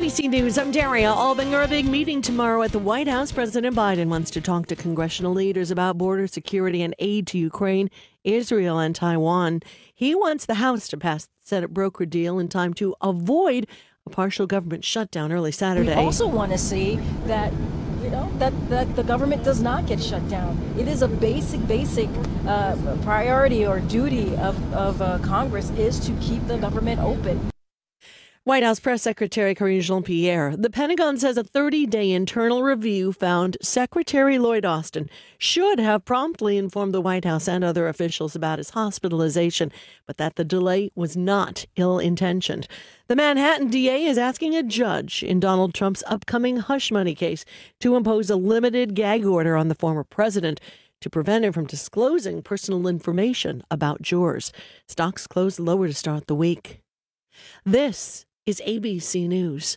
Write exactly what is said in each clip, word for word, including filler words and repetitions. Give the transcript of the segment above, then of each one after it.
B C News, I'm Daria Albinger. A big meeting tomorrow at the White House. President Biden wants to talk to congressional leaders about border security and aid to Ukraine, Israel, and Taiwan. He wants the House to pass the Senate broker deal in time to avoid a partial government shutdown early Saturday. We also want to see that, you know, that, that the government does not get shut down. It is a basic, basic uh, priority or duty of, of uh, Congress is to keep the government open. White House Press Secretary Karine Jean-Pierre. The Pentagon says a thirty-day internal review found Secretary Lloyd Austin should have promptly informed the White House and other officials about his hospitalization, but that the delay was not ill-intentioned. The Manhattan D A is asking a judge in Donald Trump's upcoming hush money case to impose a limited gag order on the former president to prevent him from disclosing personal information about jurors. Stocks closed lower to start the week. This is A B C News.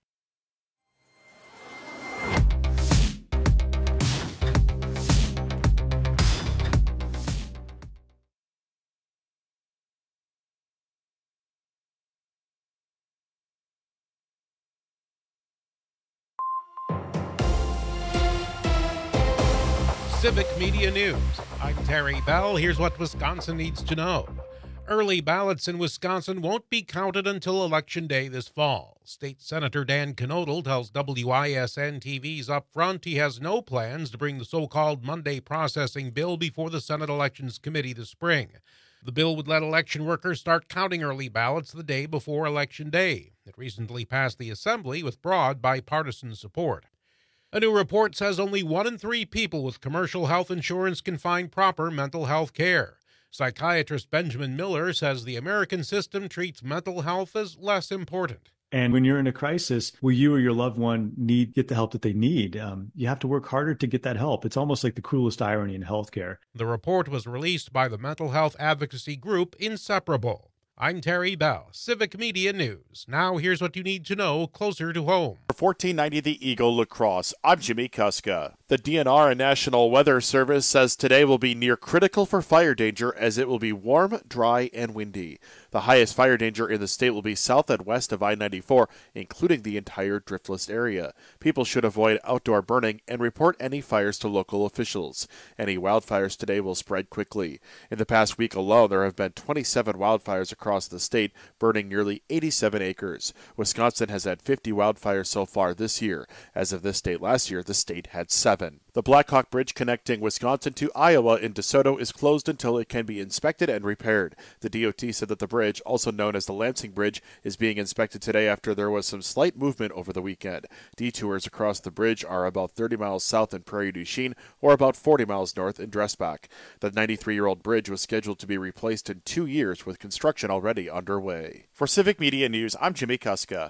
Civic Media News. I'm Terry Bell. Here's what Wisconsin needs to know. Early ballots in Wisconsin won't be counted until Election Day this fall. State Senator Dan Knodel tells W I S N T V's Upfront he has no plans to bring the so-called Monday processing bill before the Senate Elections Committee this spring. The bill would let election workers start counting early ballots the day before Election Day. It recently passed the Assembly with broad bipartisan support. A new report says only one in three people with commercial health insurance can find proper mental health care. Psychiatrist Benjamin Miller says the American system treats mental health as less important. And when you're in a crisis where you or your loved one need get the help that they need, um, you have to work harder to get that help. It's almost like the cruelest irony in healthcare. The report was released by the mental health advocacy group Inseparable. I'm Terry Bell, Civic Media News. Now here's what you need to know closer to home. For fourteen ninety The Eagle Lacrosse, I'm Jimmy Kuska. The D N R and National Weather Service says today will be near critical for fire danger as it will be warm, dry, and windy. The highest fire danger in the state will be south and west of I ninety-four, including the entire Driftless area. People should avoid outdoor burning and report any fires to local officials. Any wildfires today will spread quickly. In the past week alone, there have been twenty-seven wildfires across the state, burning nearly eighty-seven acres. Wisconsin has had fifty wildfires so far this year. As of this date last year, the state had seven. The Blackhawk Bridge connecting Wisconsin to Iowa in DeSoto is closed until it can be inspected and repaired. The D O T said that the bridge, also known as the Lansing Bridge, is being inspected today after there was some slight movement over the weekend. Detours across the bridge are about thirty miles south in Prairie du Chien or about forty miles north in Dressbach. The ninety-three-year-old bridge was scheduled to be replaced in two years with construction already underway. For Civic Media News, I'm Jimmy Kuska.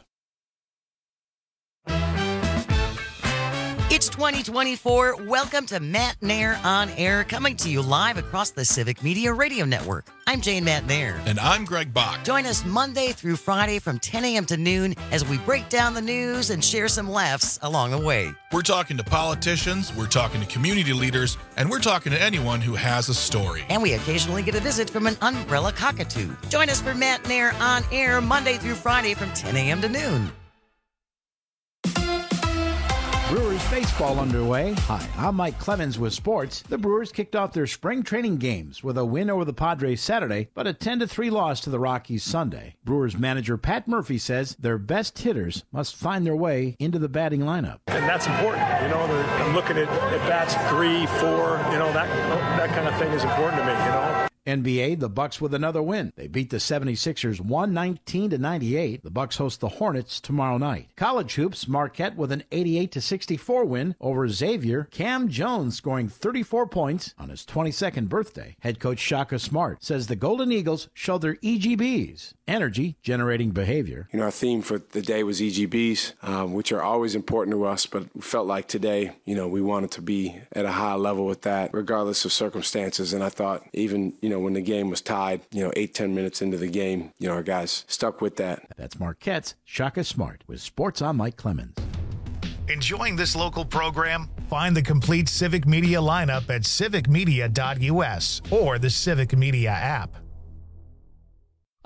It's twenty twenty-four. Welcome to Matt Nair on Air, coming to you live across the Civic Media Radio Network. I'm Jane Matt Nair. And I'm Greg Bach. Join us Monday through Friday from ten a.m. to noon as we break down the news and share some laughs along the way. We're talking to politicians, we're talking to community leaders, and we're talking to anyone who has a story. And we occasionally get a visit from an umbrella cockatoo. Join us for Matt Nair on Air Monday through Friday from ten a.m. to noon. Brewers baseball underway. Hi, I'm Mike Clemens with sports. The Brewers kicked off their spring training games with a win over the Padres Saturday, but a ten to three loss to the Rockies Sunday. Brewers manager Pat Murphy says their best hitters must find their way into the batting lineup. And that's important. You know, I'm looking at, at bats three, four, you know, that that kind of thing is important to me, you know. N B A, the Bucks with another win. They beat the seventy-sixers one nineteen to ninety-eight. The Bucks host the Hornets tomorrow night. College hoops, Marquette with an eighty-eight to sixty-four win over Xavier. Cam Jones scoring thirty-four points on his twenty-second birthday. Head coach Shaka Smart says the Golden Eagles show their E G Bs, energy generating behavior. You know, our theme for the day was E G Bs, um, which are always important to us, but we felt like today, you know, we wanted to be at a high level with that, regardless of circumstances. And I thought even, you know, when the game was tied, you know, eight, ten minutes into the game, you know, our guys stuck with that. That's Marquette's Shaka Smart with Sports on Mike Clemens. Enjoying this local program? Find the complete Civic Media lineup at civic media dot u s or the Civic Media app.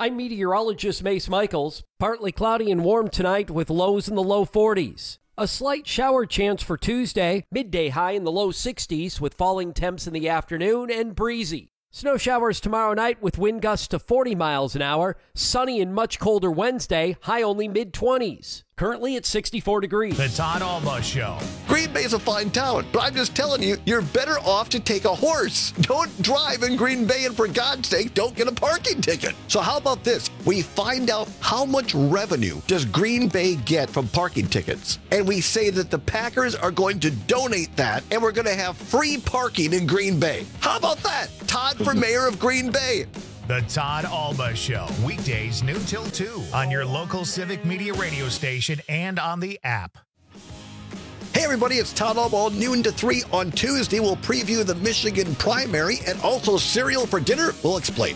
I'm meteorologist Mace Michaels. Partly cloudy and warm tonight with lows in the low forties. A slight shower chance for Tuesday, midday high in the low sixties with falling temps in the afternoon and breezy. Snow showers tomorrow night with wind gusts to forty miles an hour. Sunny and much colder Wednesday, high only mid-twenties. Currently at sixty-four degrees. The Todd Alba Show. Green Bay's a fine town, but I'm just telling you, you're better off to take a horse. Don't drive in Green Bay, and for God's sake, don't get a parking ticket. So how about this? We find out how much revenue does Green Bay get from parking tickets, and we say that the Packers are going to donate that, and we're going to have free parking in Green Bay. How about that? Todd for mayor of Green Bay. The Todd Alba Show, weekdays noon till two on your local Civic Media radio station and on the app. Hey everybody, it's Todd Alba, noon to three on Tuesday. We'll preview the Michigan primary and also cereal for dinner. We'll explain.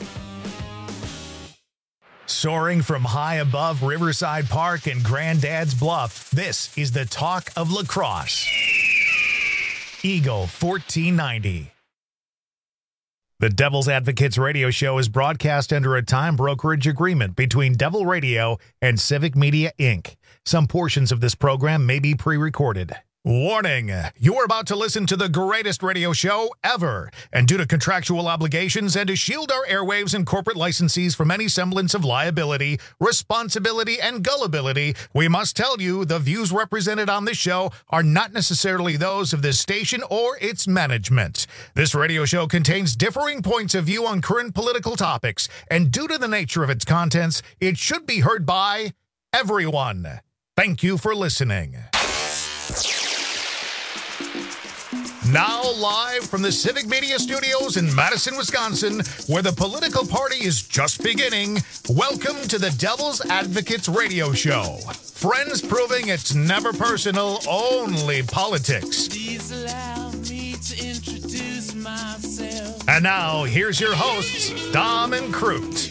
Soaring from high above Riverside Park and Granddad's Bluff, this is the talk of lacrosse. Eagle fourteen ninety. The Devil's Advocates radio show is broadcast under a time brokerage agreement between Devil Radio and Civic Media, Incorporated. Some portions of this program may be pre-recorded. Warning, you are about to listen to the greatest radio show ever, and due to contractual obligations and to shield our airwaves and corporate licensees from any semblance of liability, responsibility, and gullibility, we must tell you the views represented on this show are not necessarily those of this station or its management. This radio show contains differing points of view on current political topics, and due to the nature of its contents, it should be heard by everyone. Thank you for listening. Now live from the Civic Media Studios in Madison, Wisconsin, where the political party is just beginning, welcome to the Devil's Advocates radio show. Friends proving it's never personal, only politics. Please allow me to introduce myself. And now, here's your hosts, Dom and Crute.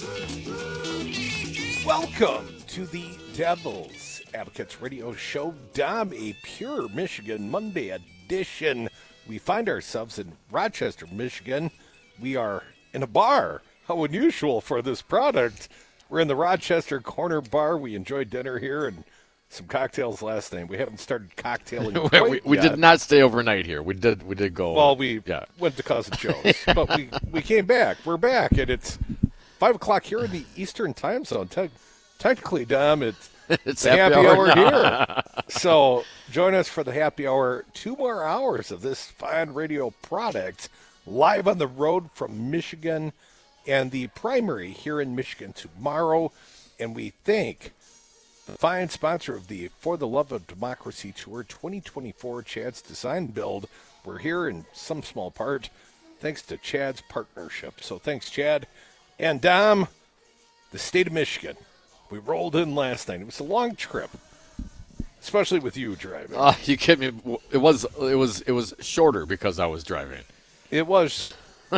Welcome to the Devil's Advocates radio show, Dom, a pure Michigan Monday edition. We find ourselves in Rochester, Michigan. We are in a bar. How unusual for this product. We're in the Rochester Corner Bar. We enjoyed dinner here and some cocktails last night. We haven't started cocktailing quite we, we yet. did not stay overnight here. We did we did go. Well, we yeah. went to Cousin Joe's, but we, we came back. We're back, and it's five o'clock here in the Eastern Time Zone. Te- technically, Dom, it's It's the happy, happy hour, hour here. So join us for the happy hour. Two more hours of this fine radio product live on the road from Michigan and the primary here in Michigan tomorrow. And we thank the fine sponsor of the For the Love of Democracy Tour twenty twenty-four, Chad's Design Build. We're here in some small part thanks to Chad's partnership. So thanks, Chad. And Dom, the state of Michigan. We rolled in last night. It was a long trip, especially with you driving. Uh, you kidding me? It was it was it was shorter because I was driving. It was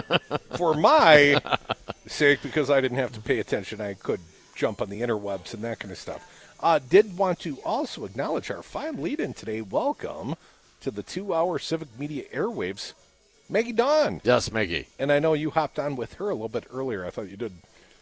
for my sake because I didn't have to pay attention. I could jump on the interwebs and that kind of stuff. Uh, did want to also acknowledge our fine lead-in today. Welcome to the two-hour Civic Media airwaves, Maggie Dawn. Yes, Maggie. And I know you hopped on with her a little bit earlier. I thought you did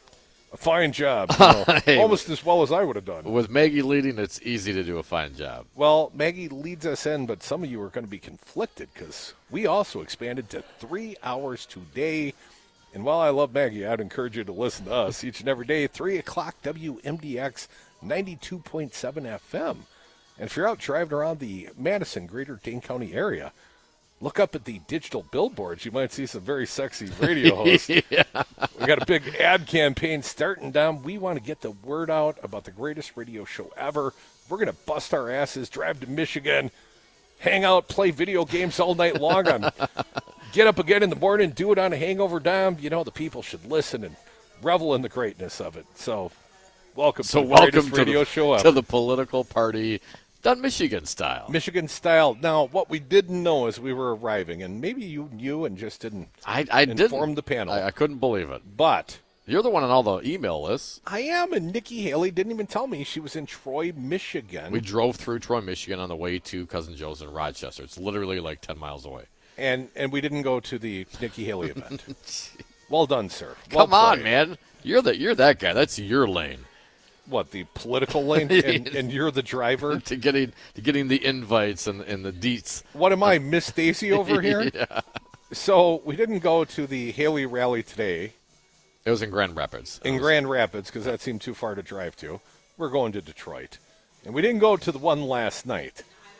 a fine job, you know, hey, almost as well as I would have done. With Maggie leading, it's easy to do a fine job. Well, Maggie leads us in, but some of you are going to be conflicted because we also expanded to three hours today. And while I love Maggie, I'd encourage you to listen to us each and every day, three o'clock, W M D X ninety-two point seven F M. And if you're out driving around the Madison, Greater Dane County area, look up at the digital billboards. You might see some very sexy radio hosts. Yeah. We got a big ad campaign starting down. We want to get the word out about the greatest radio show ever. We're going to bust our asses, drive to Michigan, hang out, play video games all night long, on get up again in the morning, do it on a hangover, Dom. You know, the people should listen and revel in the greatness of it. So welcome so to the welcome greatest to radio the, show ever. To the political party done Michigan style. Michigan style. Now, what we didn't know as we were arriving, and maybe you knew and just didn't I, I inform didn't. the panel. I, I couldn't believe it. But you're the one on all the email lists. I am, and Nikki Haley didn't even tell me she was in Troy, Michigan. We drove through Troy, Michigan on the way to Cousin Joe's in Rochester. It's literally like ten miles away. And and we didn't go to the Nikki Haley event. Well done, sir. Well Come on, played. man. You're the you're that guy. That's your lane. What, the political lane, and, and you're the driver to getting to getting the invites and and the deets. What am I, Miss Stacy over here? Yeah. So we didn't go to the Haley rally today. It was in Grand Rapids. In Grand Rapids, because that seemed too far to drive to. We're going to Detroit. And we didn't go to the one last night.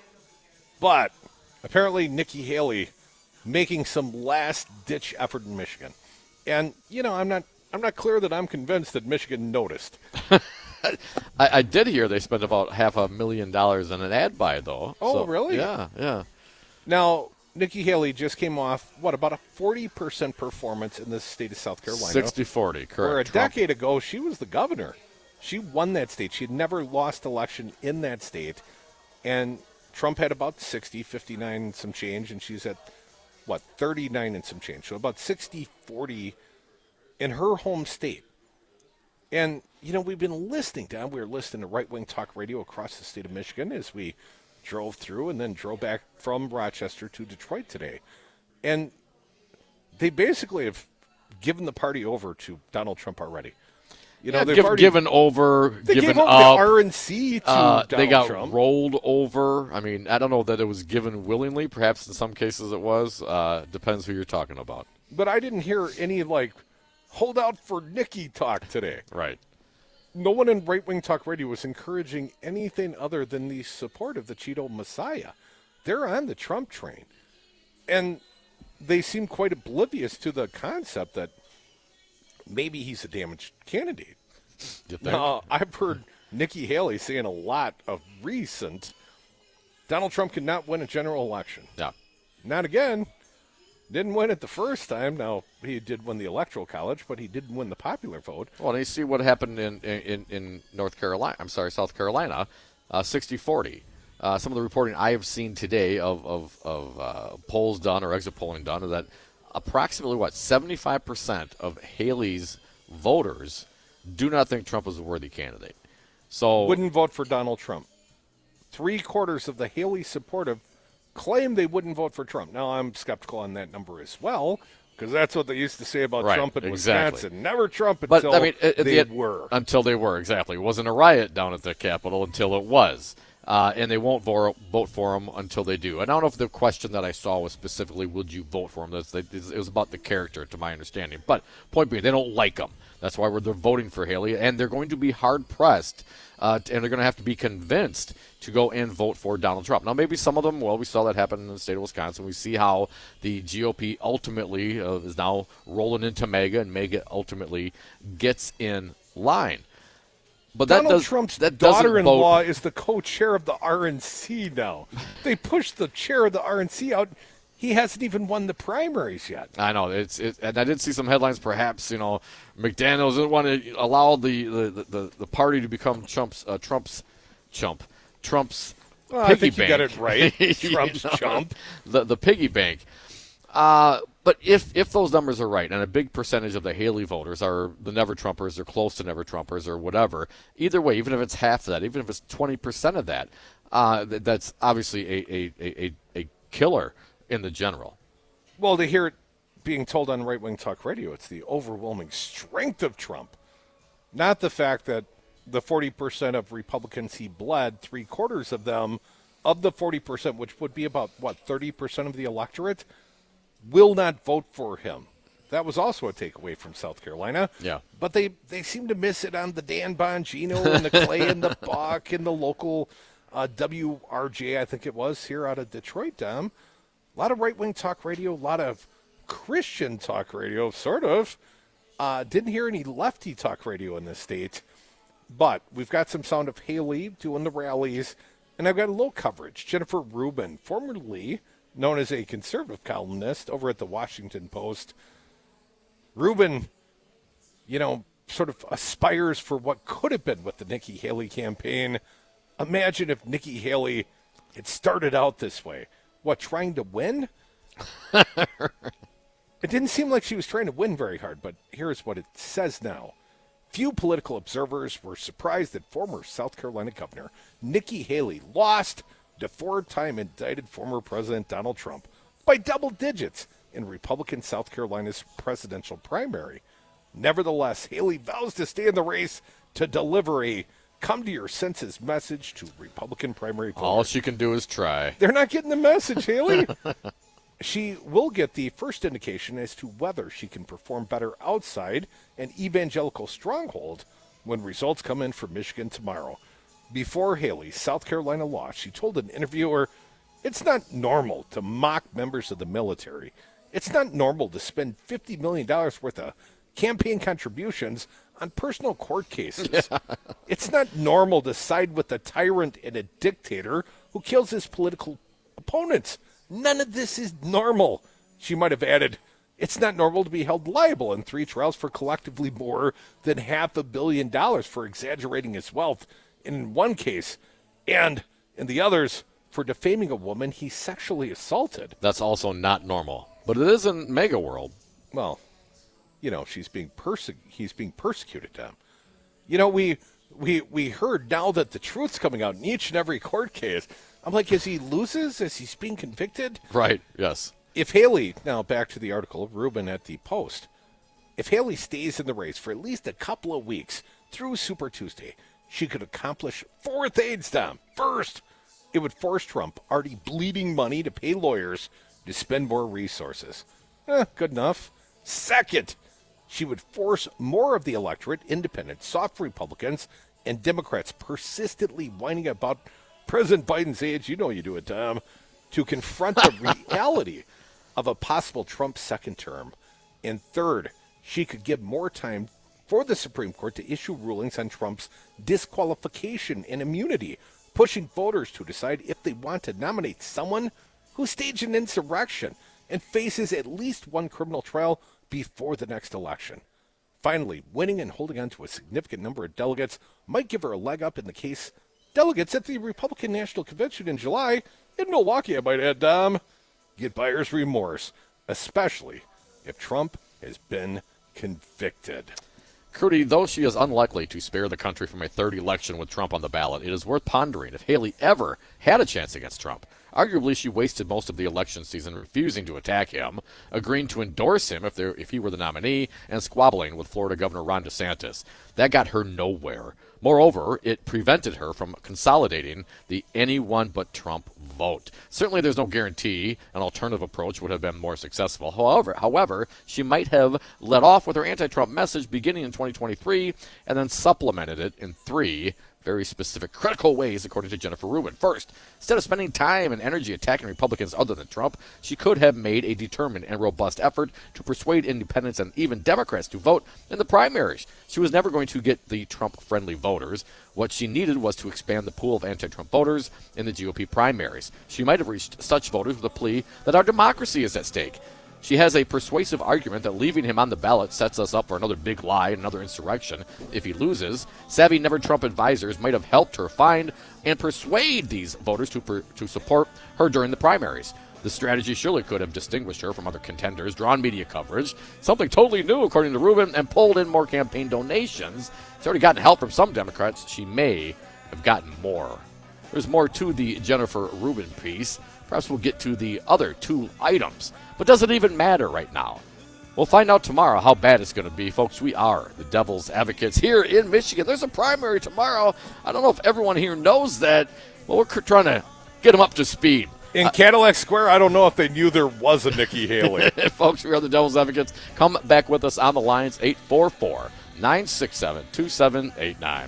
But apparently Nikki Haley making some last-ditch effort in Michigan. And, you know, I'm not I'm not clear that I'm convinced that Michigan noticed. I, I did hear they spent about half a million dollars on an ad buy, though. Oh, so, really? Yeah, yeah. Now, Nikki Haley just came off, what, about a forty percent performance in the state of South Carolina. sixty forty, correct. Where a Trump. decade ago, she was the governor. She won that state. She had never lost election in that state. And Trump had about sixty, fifty-nine and some change, and she's at, what, thirty-nine and some change. So about sixty forty in her home state. And, you know, we've been listening to, we were listening to right-wing talk radio across the state of Michigan as we drove through and then drove back from Rochester to Detroit today. And they basically have given the party over to Donald Trump already. You know, yeah, they've give, already given over, they given gave over up. the R N C to uh, Donald They got Trump. rolled over. I mean, I don't know that it was given willingly. Perhaps in some cases it was. Uh, depends who you're talking about. But I didn't hear any, like, hold out for Nikki talk today. Right. No one in right-wing talk radio was encouraging anything other than the support of the Cheeto Messiah. They're on the Trump train. And they seem quite oblivious to the concept that maybe he's a damaged candidate. You think? Now, I've heard Nikki Haley saying a lot of recent, Donald Trump could not win a general election. Yeah. Not again. Didn't win it the first time. Now, he did win the Electoral College, but he didn't win the popular vote. Well, and you see what happened in, in, in North Carolina. I'm sorry, South Carolina, uh, sixty forty. Uh, some of the reporting I have seen today of, of, of uh, polls done or exit polling done is that approximately, what, seventy-five percent of Haley's voters do not think Trump is a worthy candidate. So wouldn't vote for Donald Trump. Three quarters of the Haley supportive claim they wouldn't vote for Trump. Now, I'm skeptical on that number as well, because that's what they used to say about right, Trump in exactly. Wisconsin. Never Trump but, until I mean, at, they at the, were. Until they were, exactly. It wasn't a riot down at the Capitol until it was. Uh, and they won't vote, vote for him until they do. And I don't know if the question that I saw was specifically, would you vote for him? That's, it was about the character, to my understanding. But point being, they don't like him. That's why they're voting for Haley. And they're going to be hard-pressed, uh, and they're going to have to be convinced to go and vote for Donald Trump. Now, maybe some of them, well, we saw that happen in the state of Wisconsin. We see how the G O P ultimately uh, is now rolling into MAGA, and MAGA ultimately gets in line. But that Donald does, Trump's that daughter-in-law vote. is the co-chair of the R N C now. They pushed the chair of the R N C out. He hasn't even won the primaries yet. I know it's it, and I did see some headlines. Perhaps you know McDaniels didn't want to allow the the, the, the party to become Trump's uh, Trump's chump, Trump's well, piggy I think bank. you got it right. Trump's you know, chump. The the piggy bank. Uh, but if if those numbers are right, and a big percentage of the Haley voters are the Never Trumpers, or close to Never Trumpers, or whatever, either way, even if it's half of that, even if it's twenty percent of that, uh, th- that's obviously a, a, a, a killer in the general. Well, to hear it being told on right-wing talk radio, it's the overwhelming strength of Trump, not the fact that the forty percent of Republicans he bled, three-quarters of them, of the forty percent, which would be about, what, thirty percent of the electorate, will not vote for him. That was also a takeaway from South Carolina. Yeah. But they, they seem to miss it on the Dan Bongino and the Clay and the Buck and the local uh, W R J, I think it was, here out of Detroit, Dom. A lot of right-wing talk radio, a lot of Christian talk radio, sort of. Uh, didn't hear any lefty talk radio in this state. But we've got some sound of Haley doing the rallies, and I've got a little coverage. Jennifer Rubin, formerly known as a conservative columnist over at the Washington Post. Rubin, you know, sort of aspires for what could have been with the Nikki Haley campaign. Imagine if Nikki Haley had started out this way. What, trying to win? It didn't seem like she was trying to win very hard, but here's what it says now. Few political observers were surprised that former South Carolina Governor Nikki Haley lost to four-time indicted former President Donald Trump by double digits in Republican South Carolina's presidential primary. Nevertheless, Haley vows to stay in the race to deliver a come-to-your-senses message to Republican primary voters. All she can do is try. They're not getting the message, Haley. She will get the first indication as to whether she can perform better outside an evangelical stronghold when results come in for Michigan tomorrow. Before Haley's South Carolina loss, she told an interviewer, "It's not normal to mock members of the military. It's not normal to spend fifty million dollars worth of campaign contributions on personal court cases. Yeah. It's not normal to side with a tyrant and a dictator who kills his political opponents. None of this is normal." She might have added, "It's not normal to be held liable in three trials for collectively more than half a billion dollars for exaggerating his wealth in one case, and in the others for defaming a woman he sexually assaulted." That's also not normal. But it is in MAGA world. Well, you know, she's being perse- he's being persecuted, Tom. You know, we we we heard now that the truth's coming out in each and every court case. I'm like, as he loses, as he's being convicted? Right, yes. If Haley, now back to the article of Rubin at the Post, if Haley stays in the race for at least a couple of weeks through Super Tuesday, she could accomplish four things, Tom. First, it would force Trump, already bleeding money, to pay lawyers to spend more resources. Eh, good enough. Second, she would force more of the electorate, independent, soft Republicans, and Democrats persistently whining about President Biden's age, you know you do it, Tom, to confront the reality of a possible Trump second term. And third, she could give more time for the Supreme Court to issue rulings on Trump's disqualification and immunity, pushing voters to decide if they want to nominate someone who staged an insurrection and faces at least one criminal trial before the next election. Finally, winning and holding on to a significant number of delegates might give her a leg up in the case delegates at the Republican National Convention in July in Milwaukee, I might add, Dom, get buyer's remorse, especially if Trump has been convicted. Crudy, though she is unlikely to spare the country from a third election with Trump on the ballot, it is worth pondering if Haley ever had a chance against Trump. Arguably, she wasted most of the election season refusing to attack him, agreeing to endorse him if, there, if he were the nominee, and squabbling with Florida Governor Ron DeSantis. That got her nowhere. Moreover, it prevented her from consolidating the anyone but Trump vote. Certainly, there's no guarantee an alternative approach would have been more successful. However, however, she might have led off with her anti-Trump message beginning in twenty twenty-three and then supplemented it in three very specific, critical ways, according to Jennifer Rubin. First, instead of spending time and energy attacking Republicans other than Trump, she could have made a determined and robust effort to persuade independents and even Democrats to vote in the primaries. She was never going to get the Trump-friendly voters. What she needed was to expand the pool of anti-Trump voters in the G O P primaries. She might have reached such voters with a plea that our democracy is at stake. She has a persuasive argument that leaving him on the ballot sets us up for another big lie, another insurrection, if he loses. Savvy never-Trump advisors might have helped her find and persuade these voters to, per, to support her during the primaries. The strategy surely could have distinguished her from other contenders, drawn media coverage, something totally new, according to Rubin, and pulled in more campaign donations. She's already gotten help from some Democrats. She may have gotten more. There's more to the Jennifer Rubin piece. Perhaps we'll get to the other two items. But does it even matter right now? We'll find out tomorrow how bad it's going to be. Folks, we are the Devil's Advocates here in Michigan. There's a primary tomorrow. I don't know if everyone here knows that. Well, we're trying to get them up to speed. In uh, Cadillac Square, I don't know if they knew there was a Nikki Haley. Folks, we are the Devil's Advocates. Come back with us on the lines, eight four four, nine six seven, two seven eight nine.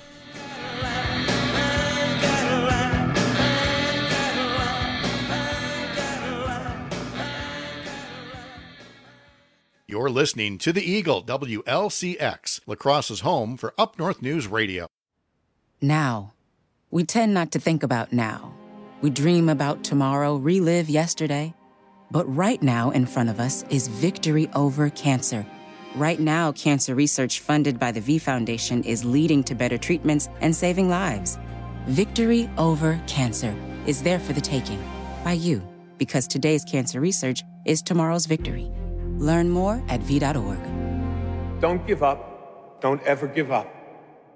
You're listening to the Eagle, W L C X, La Crosse's home for Up North News Radio. Now. We tend not to think about now. We dream about tomorrow, relive yesterday. But right now in front of us is victory over cancer. Right now, cancer research funded by the V Foundation is leading to better treatments and saving lives. Victory over cancer is there for the taking by you, because today's cancer research is tomorrow's victory. Learn more at V dot org. Don't give up. Don't ever give up.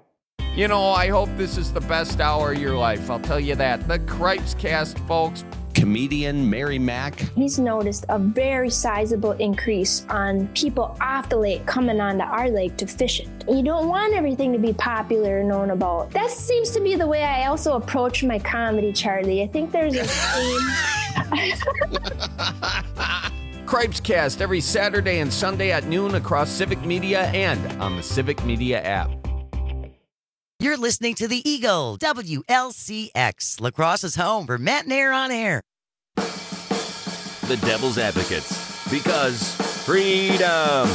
You know, I hope this is the best hour of your life. I'll tell you that. The Cripes Cast, folks. comedian Mary Mack. He's noticed a very sizable increase on people off the lake coming onto our lake to fish it. You don't want everything to be popular and known about. That seems to be the way I also approach my comedy, Charlie. I think there's a theme. Cripes Cast every Saturday and Sunday at noon across Civic Media and on the Civic Media app. You're listening to the Eagle, W L C X, Lacrosse's home for Matt Nair on air. The Devil's Advocates, because freedom.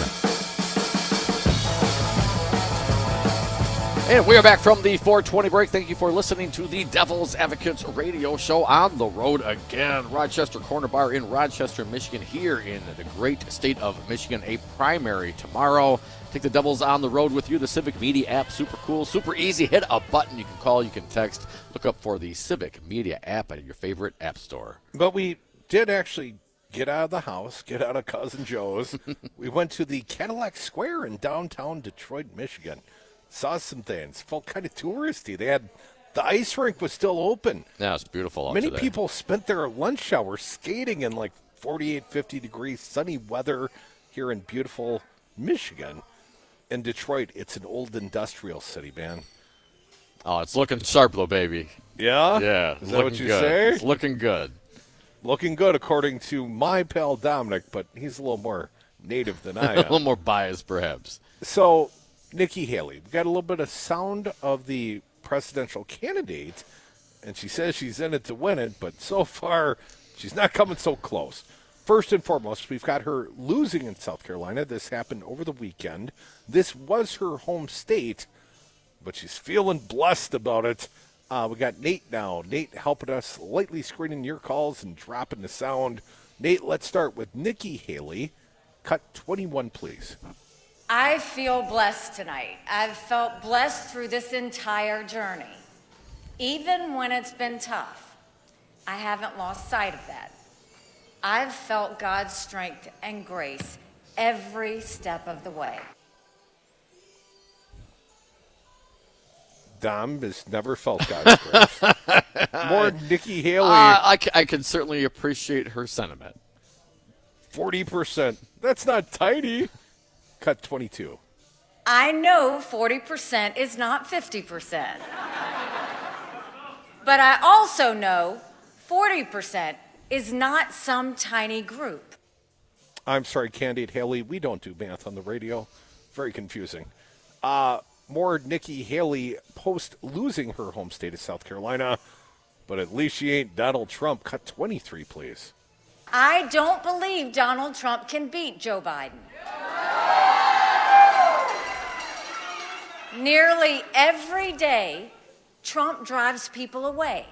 And we are back from the four twenty break. Thank you for listening to the Devil's Advocates radio show on the road again. Rochester Corner Bar in Rochester, Michigan, here in the great state of Michigan. A primary tomorrow. Take the Devils on the road with you. The Civic Media app, super cool, super easy. Hit a button. You can call, you can text. Look up for the Civic Media app at your favorite app store. But we did actually get out of the house, get out of Cousin Joe's. We went to the Cadillac Square in downtown Detroit, Michigan. Saw some things. Felt kind of touristy. They had the ice rink was still open. Yeah, it's beautiful out Many today. people spent their lunch hour skating in like forty-eight, fifty degrees sunny weather here in beautiful Michigan. In Detroit, it's an old industrial city, man. Oh, it's looking sharp, though, baby. Yeah? Yeah. Is that what you good. say? It's looking good. Looking good, according to my pal Dominic, but he's a little more native than I am. A little more biased, perhaps. So, Nikki Haley, we got a little bit of sound of the presidential candidate, and she says she's in it to win it, but so far she's not coming so close. First and foremost, we've got her losing in South Carolina. This happened over the weekend. This was her home state, but she's feeling blessed about it. Uh, we got Nate now. Nate helping us lightly screening your calls and dropping the sound. Nate, let's start with Nikki Haley. Cut twenty-one, please. I feel blessed tonight. I've felt blessed through this entire journey. Even when it's been tough, I haven't lost sight of that. I've felt God's strength and grace every step of the way. Dom has never felt God's grace. More Nikki Haley. Uh, I, c- I can certainly appreciate her sentiment. forty percent. That's not tiny. Cut twenty-two. I know forty percent is not fifty percent. But I also know forty percent is not some tiny group. I'm sorry, Candidate Haley. We don't do math on the radio. Very confusing. Uh, more Nikki Haley post losing her home state of South Carolina. But at least she ain't Donald Trump. Cut twenty-three, please. I don't believe Donald Trump can beat Joe Biden. Nearly every day, Trump drives people away.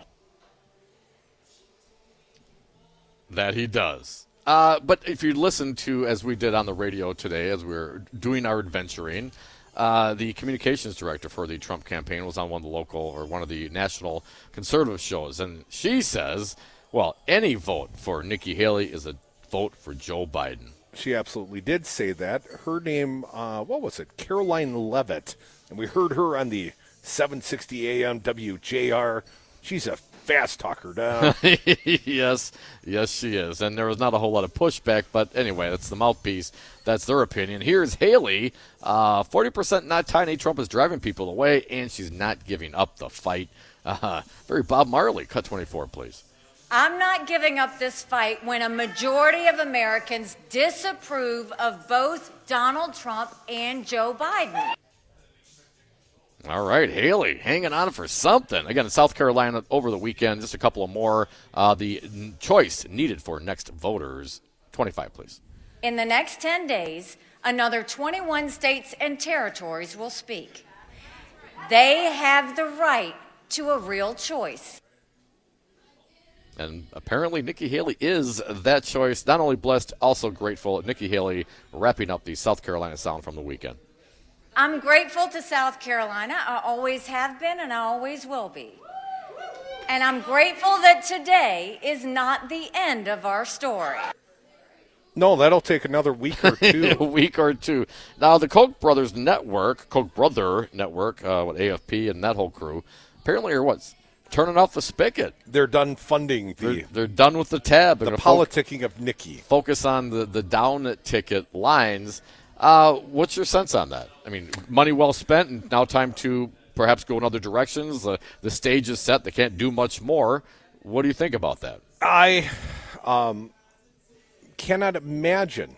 That he does. Uh, but if you listen to, as we did on the radio today, as we were doing our adventuring, uh, the communications director for the Trump campaign was on one of the local or one of the national conservative shows. And she says, well, any vote for Nikki Haley is a vote for Joe Biden. She absolutely did say that. Her name, uh, what was it? Caroline Levitt. And we heard her on the seven sixty A M W J R. She's a fast talker, Dom. Yes, yes, she is. And there was not a whole lot of pushback, but anyway, that's the mouthpiece. That's their opinion. Here's Haley. Uh, forty percent not tiny. Trump is driving people away, and she's not giving up the fight. Uh, very Bob Marley. Cut twenty-four, please. I'm not giving up this fight when a majority of Americans disapprove of both Donald Trump and Joe Biden. All right, Haley, hanging on for something. Again, in South Carolina over the weekend, just a couple of more. Uh, the n- choice needed for next voters. twenty-five, please. In the next ten days, another twenty-one states and territories will speak. They have the right to a real choice. And apparently Nikki Haley is that choice. Not only blessed, also grateful. Nikki Haley wrapping up the South Carolina sound from the weekend. I'm grateful to South Carolina. I always have been and I always will be. And I'm grateful that today is not the end of our story. No, that'll take another week or two. a week or two. Now, the Koch brothers network, Koch brother network, uh, what A F P and that whole crew, apparently are what, turning off the spigot. They're done funding the. They're, they're done with the tab. They're the gonna politicking fo- of Nikki. Focus on the, the down ticket lines. Uh, what's your sense on that? I mean, money well spent, and now time to perhaps go in other directions. The, the stage is set. They can't do much more. What do you think about that? I um, cannot imagine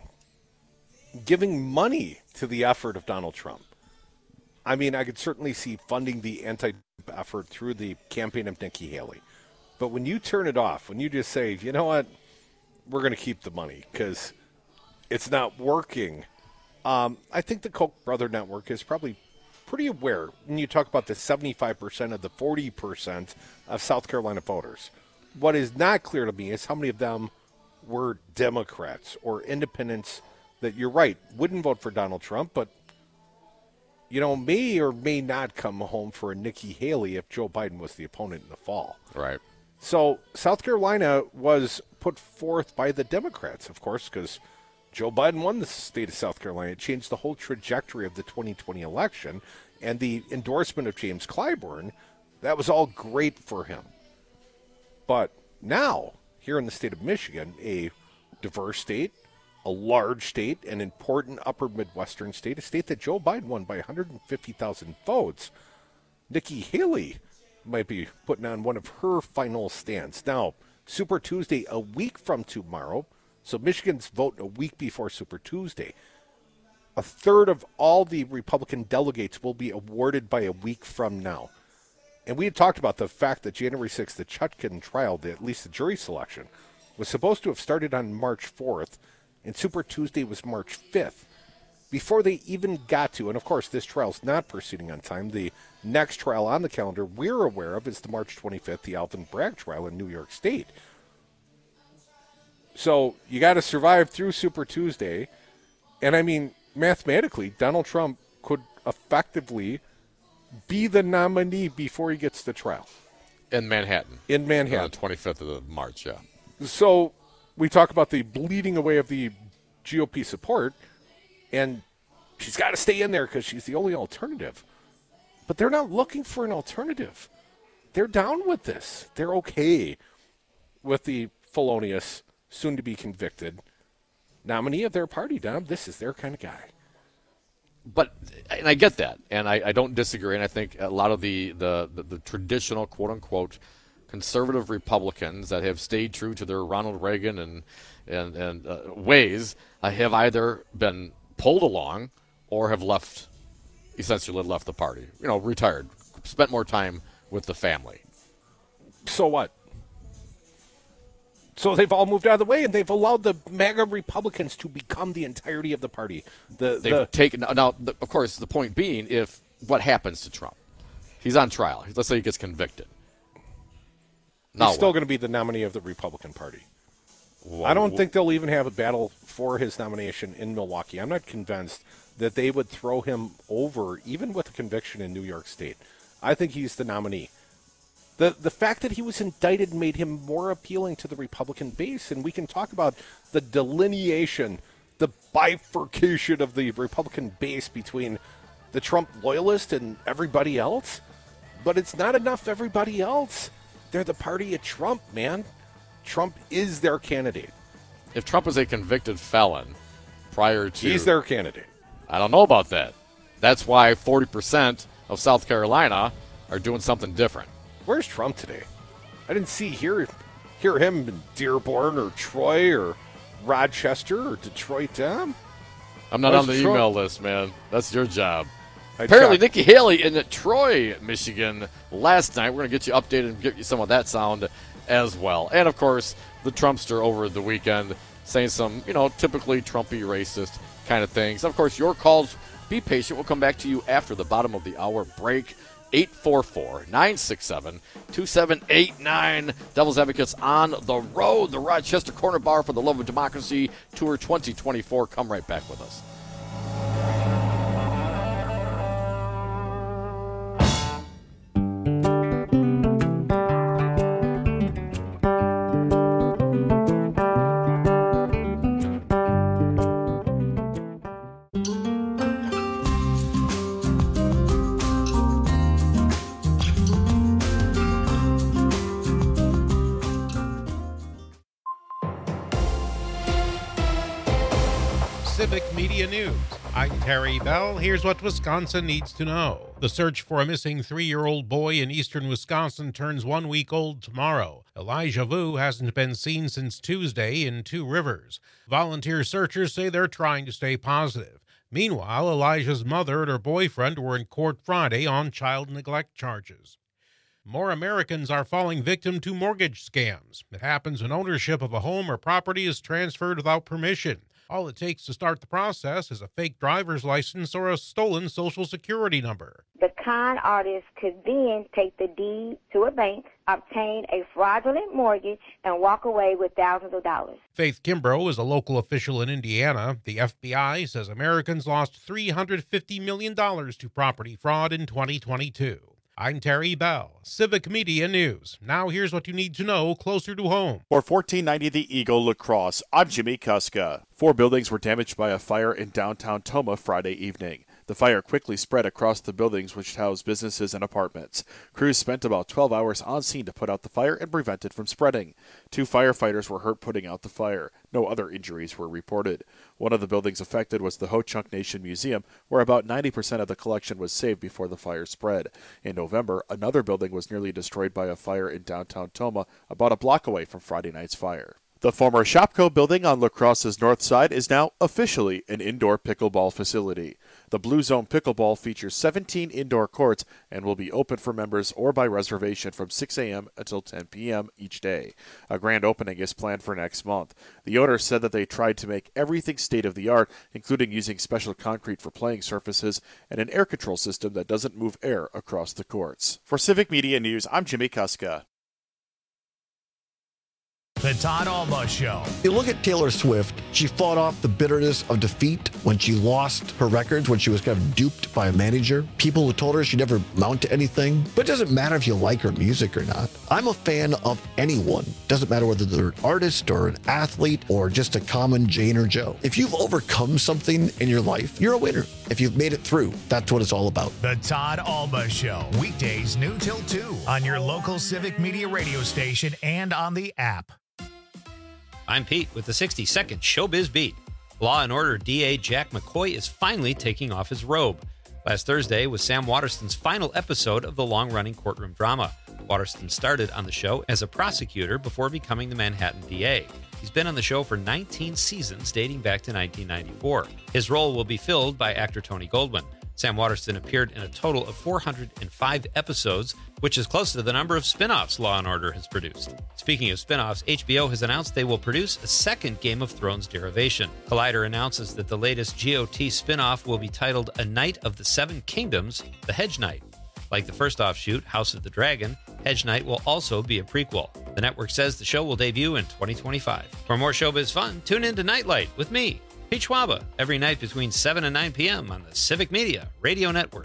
giving money to the effort of Donald Trump. I mean, I could certainly see funding the anti-Trump effort through the campaign of Nikki Haley. But when you turn it off, when you just say, you know what, we're going to keep the money because it's not working, um, I think the Koch brother network is probably pretty aware when you talk about the seventy-five percent of the forty percent of South Carolina voters. What is not clear to me is how many of them were Democrats or independents that, you're right, wouldn't vote for Donald Trump, but, you know, may or may not come home for a Nikki Haley if Joe Biden was the opponent in the fall. Right. So South Carolina was put forth by the Democrats, of course, because Joe Biden won the state of South Carolina. It changed the whole trajectory of the twenty twenty election, and the endorsement of James Clyburn, that was all great for him. But now, here in the state of Michigan, a diverse state, a large state, an important upper Midwestern state, a state that Joe Biden won by one hundred fifty thousand votes, Nikki Haley might be putting on one of her final stands. Now, Super Tuesday a week from tomorrow, so Michigan's vote a week before Super Tuesday. A third of all the Republican delegates will be awarded by a week from now. And we had talked about the fact that January sixth, the Chutkan trial, the, at least the jury selection, was supposed to have started on March fourth, and Super Tuesday was March fifth. Before they even got to, and of course this trial's not proceeding on time, the next trial on the calendar we're aware of is the March twenty-fifth, the Alvin Bragg trial in New York State. So you got to survive through Super Tuesday. And I mean, mathematically, Donald Trump could effectively be the nominee before he gets the trial. In Manhattan. In Manhattan. On the twenty-fifth of March, yeah. So we talk about the bleeding away of the G O P support, and she's got to stay in there because she's the only alternative. But they're not looking for an alternative. They're down with this. They're okay with the felonious, soon-to-be convicted nominee of their party, Dom. This is their kind of guy. But, and I get that, and I, I don't disagree, and I think a lot of the, the, the, the traditional, quote-unquote, conservative Republicans that have stayed true to their Ronald Reagan and, and, and uh, ways uh, have either been pulled along or have left, essentially left the party, you know, retired, spent more time with the family. So what? So they've all moved out of the way, and they've allowed the MAGA Republicans to become the entirety of the party. The, They've the, taken now. The, of course, the point being, if what happens to Trump, he's on trial. Let's say he gets convicted. Now he's still what? going to be the nominee of the Republican Party. Whoa, I don't whoa. think they'll even have a battle for his nomination in Milwaukee. I'm not convinced that they would throw him over, even with a conviction in New York State. I think he's the nominee. The the fact that he was indicted made him more appealing to the Republican base, and we can talk about the delineation, the bifurcation of the Republican base between the Trump loyalist and everybody else, but it's not enough everybody else. They're the party of Trump, man. Trump is their candidate. If Trump is a convicted felon prior to... He's their candidate. I don't know about that. That's why forty percent of South Carolina are doing something different. Where's Trump today? I didn't see hear hear him in Dearborn or Troy or Rochester or Detroit. Tom. I'm not Where's on the Trump? email list, man. That's your job. I Apparently, checked. Nikki Haley in Troy, Michigan last night. We're going to get you updated and get you some of that sound as well. And, of course, the Trumpster over the weekend saying some, you know, typically Trumpy racist kind of things. Of course, your calls, be patient. We'll come back to you after the bottom of the hour break. eight four four, nine six seven, two seven eight nine. Devil's Advocates on the road. The Rochester Corner Bar for the Love of Democracy Tour twenty twenty-four. Come right back with us. Civic Media News. I'm Terry Bell. Here's what Wisconsin needs to know. The search for a missing three-year-old boy in eastern Wisconsin turns one week old tomorrow. Elijah Vu hasn't been seen since Tuesday in Two Rivers. Volunteer searchers say they're trying to stay positive. Meanwhile, Elijah's mother and her boyfriend were in court Friday on child neglect charges. More Americans are falling victim to mortgage scams. It happens when ownership of a home or property is transferred without permission. All it takes to start the process is a fake driver's license or a stolen Social Security number. The con artist could then take the deed to a bank, obtain a fraudulent mortgage, and walk away with thousands of dollars. Faith Kimbrough is a local official in Indiana. The F B I says Americans lost three hundred fifty million dollars to property fraud in twenty twenty-two. I'm Terry Bell, Civic Media News. Now here's what you need to know closer to home. For fourteen ninety The Eagle Lacrosse, I'm Jimmy Kuska. Four buildings were damaged by a fire in downtown Tomah Friday evening. The fire quickly spread across the buildings, which house businesses and apartments. Crews spent about twelve hours on scene to put out the fire and prevent it from spreading. Two firefighters were hurt putting out the fire. No other injuries were reported. One of the buildings affected was the Ho-Chunk Nation Museum, where about ninety percent of the collection was saved before the fire spread. In November, another building was nearly destroyed by a fire in downtown Tomah, about a block away from Friday night's fire. The former Shopko building on La Crosse's north side is now officially an indoor pickleball facility. The Blue Zone Pickleball features seventeen indoor courts and will be open for members or by reservation from six a.m. until ten p.m. each day. A grand opening is planned for next month. The owner said that they tried to make everything state-of-the-art, including using special concrete for playing surfaces and an air control system that doesn't move air across the courts. For Civic Media News, I'm Jimmy Kuska. The Todd Alba Show. You look at Taylor Swift, she fought off the bitterness of defeat when she lost her records, when she was kind of duped by a manager. People who told her she'd never amount to anything. But it doesn't matter if you like her music or not. I'm a fan of anyone. Doesn't matter whether they're an artist or an athlete or just a common Jane or Joe. If you've overcome something in your life, you're a winner. If you've made it through, that's what it's all about. The Todd Alba Show. Weekdays noon till two on your local Civic Media radio station and on the app. I'm Pete with the sixty-second Showbiz Beat. Law and Order D A Jack McCoy is finally taking off his robe. Last Thursday was Sam Waterston's final episode of the long-running courtroom drama. Waterston started on the show as a prosecutor before becoming the Manhattan D A. He's been on the show for nineteen seasons, dating back to nineteen ninety-four. His role will be filled by actor Tony Goldwyn. Sam Waterston appeared in a total of four hundred five episodes, which is close to the number of spin-offs Law and Order has produced. Speaking of spin-offs, H B O has announced they will produce a second Game of Thrones derivation. Collider announces that the latest G O T spin-off will be titled A Knight of the Seven Kingdoms, The Hedge Knight. Like the first offshoot, House of the Dragon, Hedge Knight will also be a prequel. The network says the show will debut in twenty twenty-five. For more showbiz fun, tune in to Nightlight with me, Pete Schwaba, every night between seven and nine p.m. on the Civic Media Radio Network.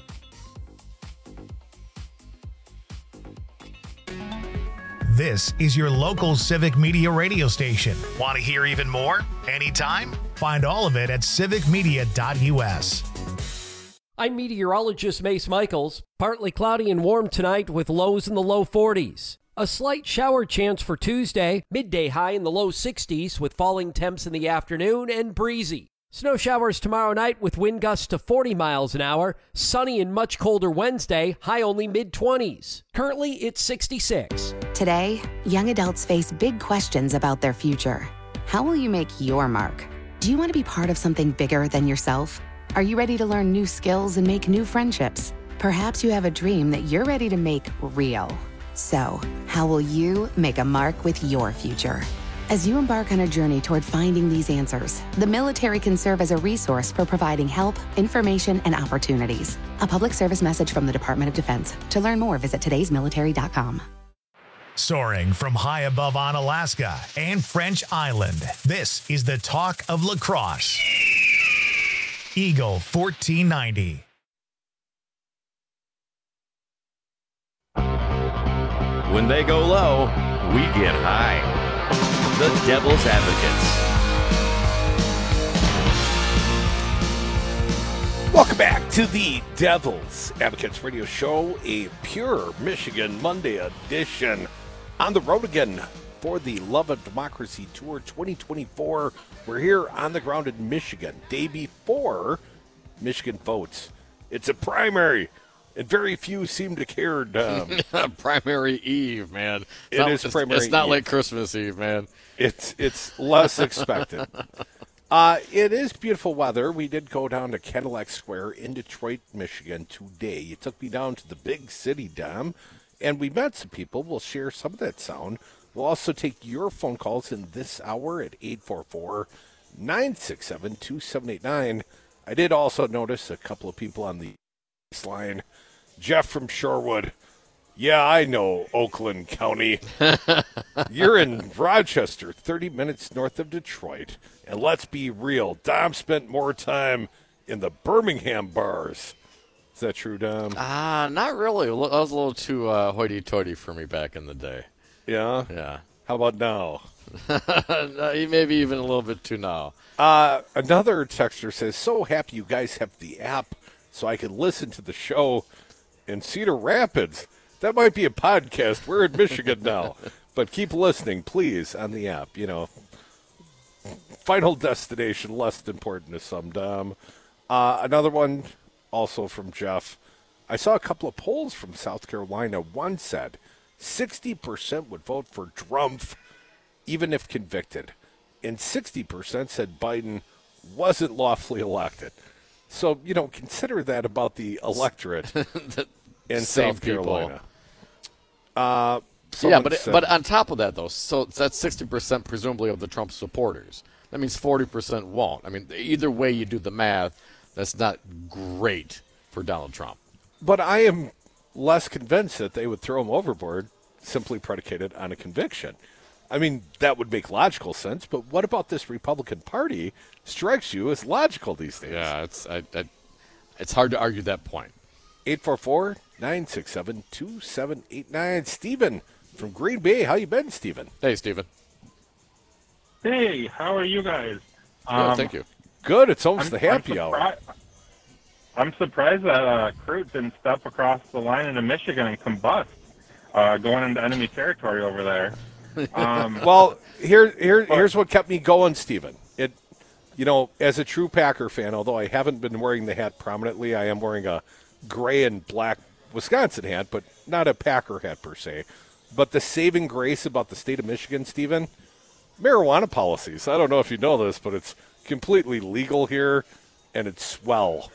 This is your local Civic Media radio station. Want to hear even more? Anytime? Find all of it at civic media dot u s. I'm meteorologist Mace Michaels. Partly cloudy and warm tonight with lows in the low forties. A slight shower chance for Tuesday, midday high in the low sixties with falling temps in the afternoon and breezy. Snow showers tomorrow night with wind gusts to forty miles an hour. Sunny and much colder Wednesday, high only mid-twenties. Currently, it's sixty-six. Today, young adults face big questions about their future. How will you make your mark? Do you want to be part of something bigger than yourself? Are you ready to learn new skills and make new friendships? Perhaps you have a dream that you're ready to make real. So, how will you make a mark with your future? As you embark on a journey toward finding these answers, the military can serve as a resource for providing help, information, and opportunities. A public service message from the Department of Defense. To learn more, visit todays military dot com. Soaring from high above Onalaska and French Island, this is the talk of lacrosse. Eagle fourteen ninety. When they go low, we get high. The Devil's Advocates. Welcome back to the Devil's Advocates Radio Show, a pure Michigan Monday edition. On the road again for the Love of Democracy Tour twenty twenty-four. We're here on the ground in Michigan, day before Michigan votes. It's a primary, and very few seem to care. Um, primary Eve, man. It not, is it's, primary It's not Eve. like Christmas Eve, man. It's it's less expected. Uh, it is beautiful weather. We did go down to Cadillac Square in Detroit, Michigan today. You took me down to the big city, Dom, and we met some people. We'll share some of that sound. We'll also take your phone calls in this hour at eight four four, nine six seven, two seven eight nine. I did also notice a couple of people on the line. Jeff from Shorewood. Yeah, I know, Oakland County. You're in Rochester, thirty minutes north of Detroit. And let's be real, Dom spent more time in the Birmingham bars. Is that true, Dom? Ah, uh, not really. That was a little too uh, hoity-toity for me back in the day. Yeah? Yeah. How about now? Maybe even a little bit too now. Uh, another texter says, so happy you guys have the app so I can listen to the show in Cedar Rapids. That might be a podcast. We're in Michigan now. But keep listening, please, on the app. You know, final destination, less important to some, Dom. Uh, another one, also from Jeff. I saw a couple of polls from South Carolina. One said sixty percent would vote for Trump, even if convicted. And sixty percent said Biden wasn't lawfully elected. So, you know, consider that about the electorate in Same South Carolina. people. Uh, yeah, but said, but on top of that, though, so that's sixty percent presumably of the Trump supporters. That means forty percent won't. I mean, either way you do the math, that's not great for Donald Trump. But I am less convinced that they would throw him overboard simply predicated on a conviction. I mean, that would make logical sense, but what about this Republican Party strikes you as logical these days? Yeah, it's I, I, it's hard to argue that point. eight four four, nine six seven, two seven eight nine. Stephen from Green Bay. How you been, Stephen? Hey, Stephen. Hey, how are you guys? Good, um, thank you. Good. It's almost I'm, the happy I'm hour. I'm surprised that uh, Crute didn't step across the line into Michigan and combust, uh, going into enemy territory over there. Um, well, here, here, here's what kept me going, Stephen. It, you know, as a true Packer fan, although I haven't been wearing the hat prominently, I am wearing a gray and black Wisconsin hat, but not a Packer hat per se. But the saving grace about the state of Michigan, Stephen, marijuana policies. I don't know if you know this, but it's completely legal here, and it's swell.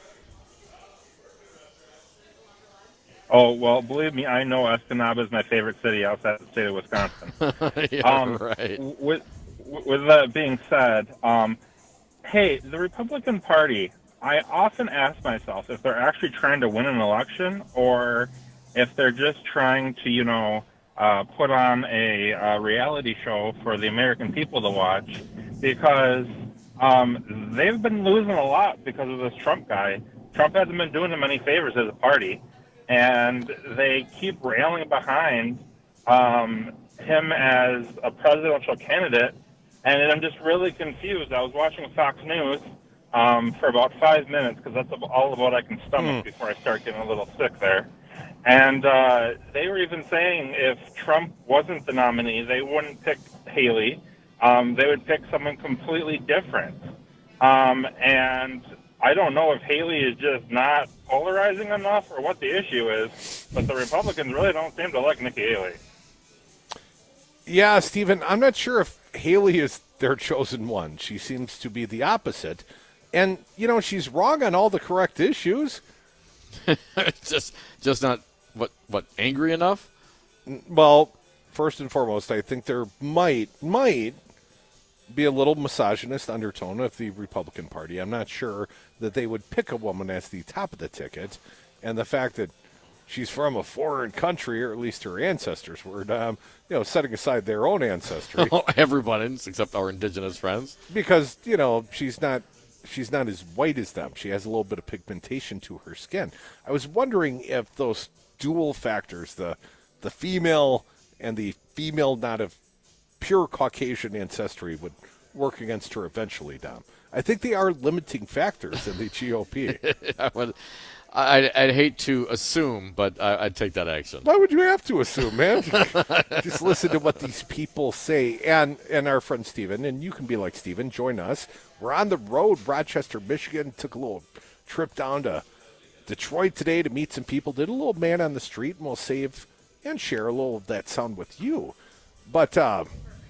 Oh, well, believe me, I know Escanaba is my favorite city outside the state of Wisconsin. yeah, um, right. With, with that being said, um, hey, the Republican Party, I often ask myself if they're actually trying to win an election or if they're just trying to, you know, uh, put on a, a reality show for the American people to watch, because um, they've been losing a lot because of this Trump guy. Trump hasn't been doing them any favors as a party. And they keep railing behind um, him as a presidential candidate, and I'm just really confused. I was watching Fox News um, for about five minutes, because that's all of what I can stomach Mm. before I start getting a little sick there. And uh, they were even saying if Trump wasn't the nominee, they wouldn't pick Haley. Um, they would pick someone completely different. Um, and I don't know if Haley is just not polarizing enough or what the issue is, but the Republicans really don't seem to like Nikki Haley. Yeah, Stephen, I'm not sure if Haley is their chosen one. She seems to be the opposite. And, you know, she's wrong on all the correct issues. just just not, what, what, angry enough? Well, first and foremost, I think there might, might be a little misogynist undertone of the Republican Party. I'm not sure that they would pick a woman as the top of the ticket. And the fact that she's from a foreign country, or at least her ancestors were, um, you know, setting aside their own ancestry. Everybody's, except our indigenous friends. Because, you know, she's not she's not as white as them. She has a little bit of pigmentation to her skin. I was wondering if those dual factors, the the female and the female not of pure Caucasian ancestry, would work against her eventually, Dom. I think they are limiting factors in the G O P. I would, I'd, I'd hate to assume, but I, I'd take that action. Why would you have to assume, man? Just listen to what these people say. And and our friend Steven, and you can be like Steven, join us. We're on the road, Rochester, Michigan. Took a little trip down to Detroit today to meet some people. Did a little man on the street, and we'll save and share a little of that sound with you. But uh,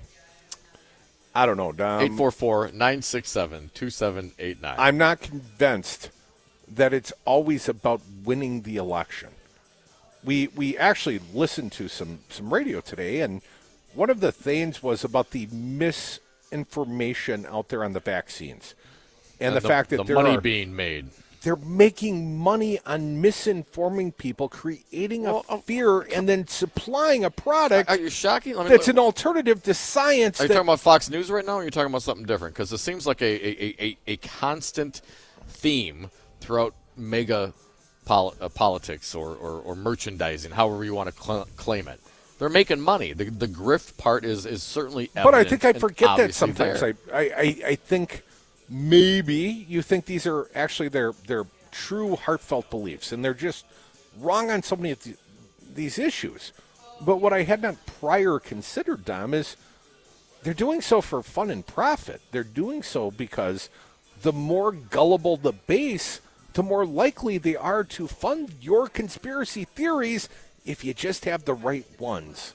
I don't know, Dom. eight four four, nine six seven, two seven eight nine. I'm not convinced that it's always about winning the election. We we actually listened to some, some radio today, and one of the things was about the misinformation out there on the vaccines. And uh, the, the fact that the there money are, being made. They're making money on misinforming people, creating a well, fear, and then supplying a product are you shocking? Let me, that's an alternative to science. Are you that, talking about Fox News right now, or are you talking about something different? Because it seems like a, a, a, a constant theme throughout mega pol- uh, politics or, or, or merchandising, however you want to cl- claim it. They're making money. The, the grift part is, is certainly evident. But I think I forget that sometimes. I, I, I, I think maybe you think these are actually their, their true heartfelt beliefs, and they're just wrong on so many of the, these issues. But what I had not prior considered, Dom, is they're doing so for fun and profit. They're doing so because the more gullible the base, the more likely they are to fund your conspiracy theories if you just have the right ones.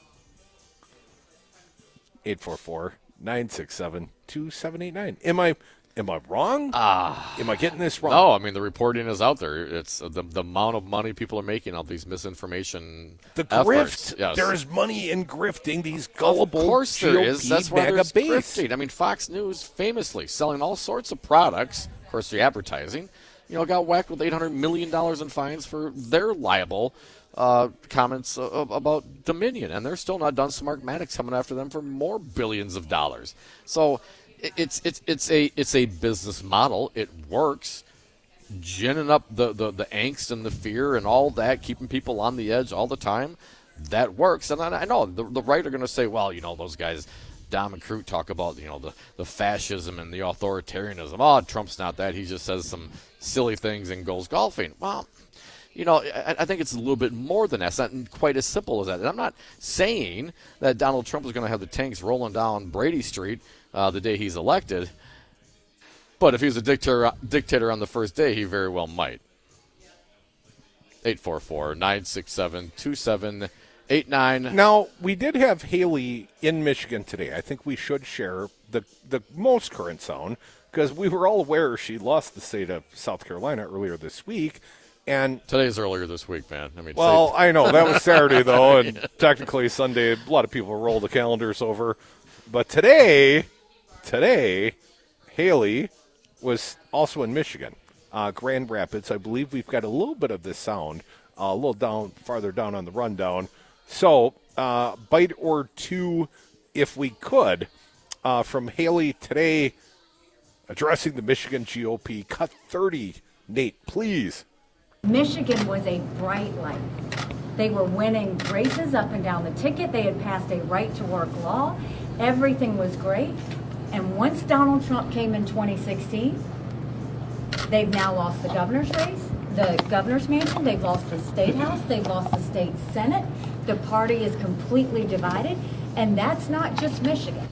eight four four, nine six seven, two seven eight nine. Am I am I wrong? Ah, am I getting this wrong? No, I mean the reporting is out there. It's the the amount of money people are making on these misinformation The efforts. grift. Yes. There is money in grifting these gullible Of course G O P there is. That's why there's base. grifting. I mean, Fox News famously selling all sorts of products. Of course, the advertising. You know, got whacked with eight hundred million dollars in fines for their libel uh, comments uh, about Dominion, and they're still not done. Smartmatic's coming after them for more billions of dollars. So it's it's it's a it's a business model. It works, ginning up the, the, the angst and the fear and all that, keeping people on the edge all the time. That works, and I, I know the the right are going to say, well, you know, those guys. Dom and Crute talk about, you know, the, the fascism and the authoritarianism. Oh, Trump's not that. He just says some silly things and goes golfing. Well, you know, I, I think it's a little bit more than that. It's not quite as simple as that. And I'm not saying that Donald Trump is going to have the tanks rolling down Brady Street uh, the day he's elected. But if he was a dictator, dictator on the first day, he very well might. eight four four, nine six seven, two seven eight nine. Now, we did have Haley in Michigan today. I think we should share the, the most current sound because we were all aware she lost the state of South Carolina earlier this week. And today's earlier this week, man. I mean, well, say- I know. That was Saturday, though, and technically Sunday. A lot of people roll the calendars over. But today, today, Haley was also in Michigan, uh, Grand Rapids. I believe we've got a little bit of this sound, uh, a little down, farther down on the rundown. So, uh, bite or two, if we could, uh, from Haley today, addressing the Michigan G O P. Cut thirty, Nate, please. Michigan was a bright light. They were winning races up and down the ticket. They had passed a right-to-work law. Everything was great. And once Donald Trump came in twenty sixteen, they've now lost the governor's race, the governor's mansion. They've lost the state house. They've lost the state senate. The party is completely divided, and that's not just Michigan.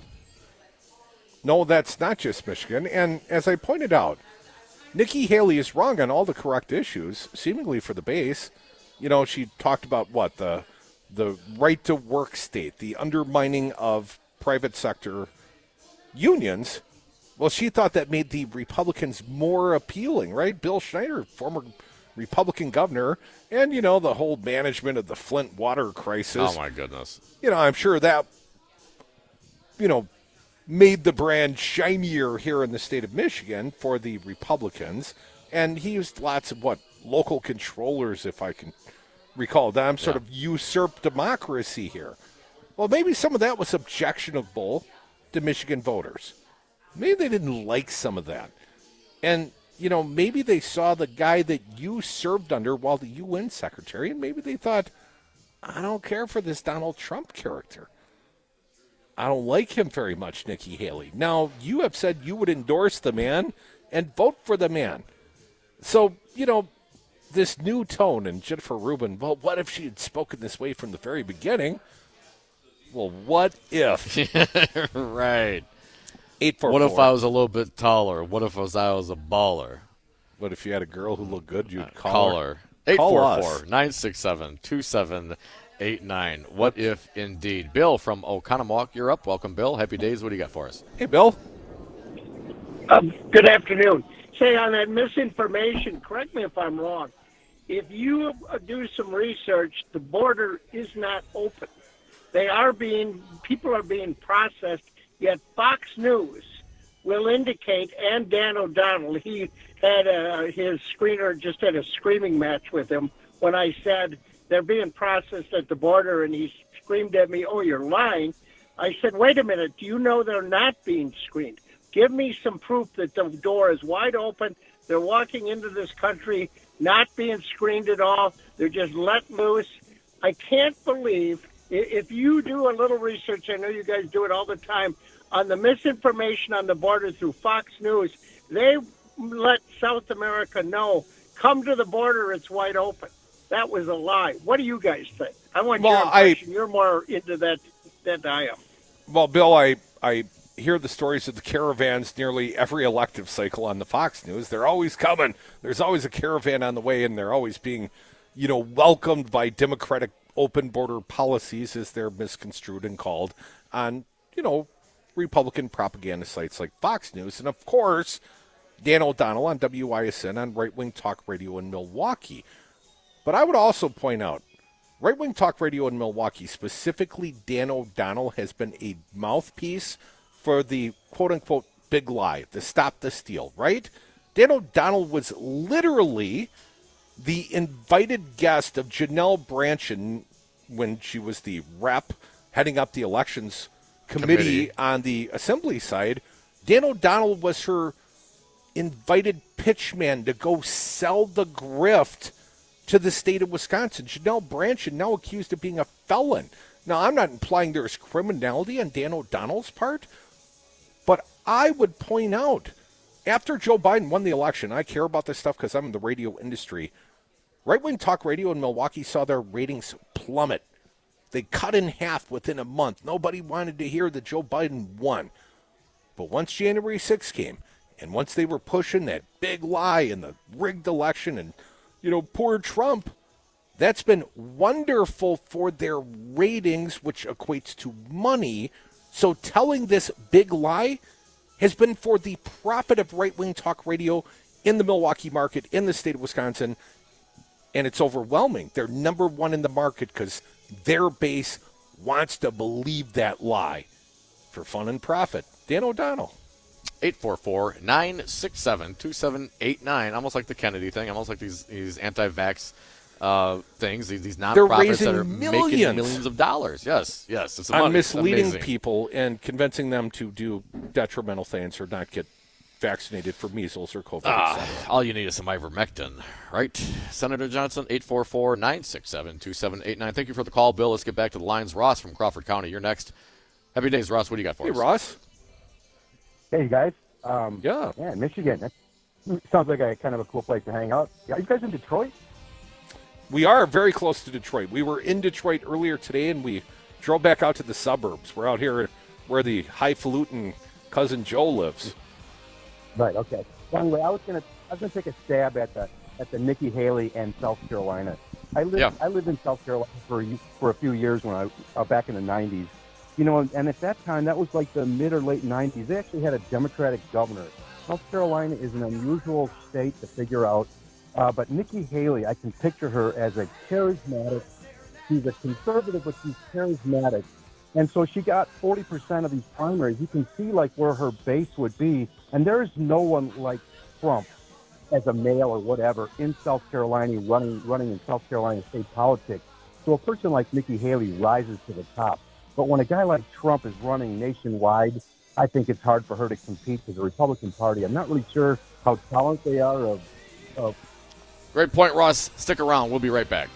No, that's not just Michigan. And as I pointed out, Nikki Haley is wrong on all the correct issues, seemingly for the base. You know, she talked about what? The, the right-to-work state, the undermining of private sector unions. Well, she thought that made the Republicans more appealing, right? Bill Schneider, former Republican governor, and, you know, the whole management of the Flint water crisis. Oh, my goodness. You know, I'm sure that, you know, made the brand shinier here in the state of Michigan for the Republicans. And he used lots of, what, local controllers, if I can recall. That sort yeah. of usurped democracy here. Well, maybe some of that was objectionable to Michigan voters. Maybe they didn't like some of that. And, you know, maybe they saw the guy that you served under while the U N secretary, and maybe they thought, I don't care for this Donald Trump character. I don't like him very much, Nikki Haley. Now, you have said you would endorse the man and vote for the man. So, you know, this new tone, and Jennifer Rubin, well, what if she had spoken this way from the very beginning? Well, what if? Right. eight four four. What if I was a little bit taller? What if I was, I was a baller? What if you had a girl who looked good? You'd call, Call her. her. eight four four, nine six seven, two seven eight nine. What if indeed? Bill from Oconomowoc, you're up. Welcome, Bill. Happy days. What do you got for us? Hey, Bill. Um, good afternoon. Say, on that misinformation, correct me if I'm wrong. If you do some research, the border is not open. They are being, people are being processed, yet Fox News will indicate, and Dan O'Donnell, he had a, his screener just had a screaming match with him when I said they're being processed at the border, and he screamed at me, oh, you're lying. I said, wait a minute, do you know they're not being screened? Give me some proof that the door is wide open. They're walking into this country not being screened at all. They're just let loose. I can't believe, if you do a little research, I know you guys do it all the time, on the misinformation on the border through Fox News, they let South America know, come to the border, it's wide open. That was a lie. What do you guys think? I want well, your impression. I, You're more into that than I am. Well, Bill, I, I hear the stories of the caravans nearly every elective cycle on the Fox News. They're always coming. There's always a caravan on the way, and they're always being, you know, welcomed by Democratic open border policies, as they're misconstrued and called, on, you know, Republican propaganda sites like Fox News. And, of course, Dan O'Donnell on W I S N on Right Wing Talk Radio in Milwaukee. But I would also point out, Right Wing Talk Radio in Milwaukee, specifically Dan O'Donnell, has been a mouthpiece for the quote-unquote big lie, the stop the steal, right? Dan O'Donnell was literally the invited guest of Janelle Brandtjen when she was the rep heading up the elections committee, committee. on the assembly side. Dan O'Donnell was her invited pitchman to go sell the grift to the state of Wisconsin. Janelle Brandtjen now accused of being a felon. Now, I'm not implying there's criminality on Dan O'Donnell's part, but I would point out, after Joe Biden won the election, I care about this stuff because I'm in the radio industry, Right Wing Talk Radio in Milwaukee saw their ratings plummet. They cut in half within a month. Nobody wanted to hear that Joe Biden won. But once January sixth came, and once they were pushing that big lie in the rigged election and, you know, poor Trump, that's been wonderful for their ratings, which equates to money. So telling this big lie has been for the profit of Right Wing Talk Radio in the Milwaukee market, in the state of Wisconsin, and it's overwhelming. They're number one in the market because their base wants to believe that lie for fun and profit. Dan O'Donnell. eight four four, nine six seven, two seven eight nine. Almost like the Kennedy thing. Almost like these, these anti-vax uh, things, these, these nonprofits that are millions. making millions of dollars. Yes, yes. It's on misleading people and convincing them to do detrimental things or not get vaccinated for measles or COVID. Ah, all you need is some ivermectin, right? Senator Johnson, eight four four, nine six seven, two seven eight nine. Thank you for the call, Bill. Let's get back to the lines. Ross from Crawford County, you're next. Happy days, Ross. What do you got for hey, us? Hey, Ross. Hey, guys. Um, yeah. Yeah, Michigan. That sounds like a kind of a cool place to hang out. Are you guys in Detroit? We are very close to Detroit. We were in Detroit earlier today, and we drove back out to the suburbs. We're out here where the highfalutin cousin Joe lives. Right. Okay. Well, anyway, I was gonna I was gonna take a stab at the at the Nikki Haley and South Carolina. I lived yeah. I lived in South Carolina for for a few years when I uh, back in the nineties. You know, and at that time, that was like the mid or late nineties. They actually had a Democratic governor. South Carolina is an unusual state to figure out. Uh, but Nikki Haley, I can picture her as a charismatic. She's a conservative, but she's charismatic. And so she got forty percent of these primaries. You can see, like, where her base would be. And there's no one like Trump as a male or whatever in South Carolina running running in South Carolina state politics. So a person like Nikki Haley rises to the top. But when a guy like Trump is running nationwide, I think it's hard for her to compete with the Republican Party. I'm not really sure how talented they are of, of Great point, Ross. Stick around. We'll be right back.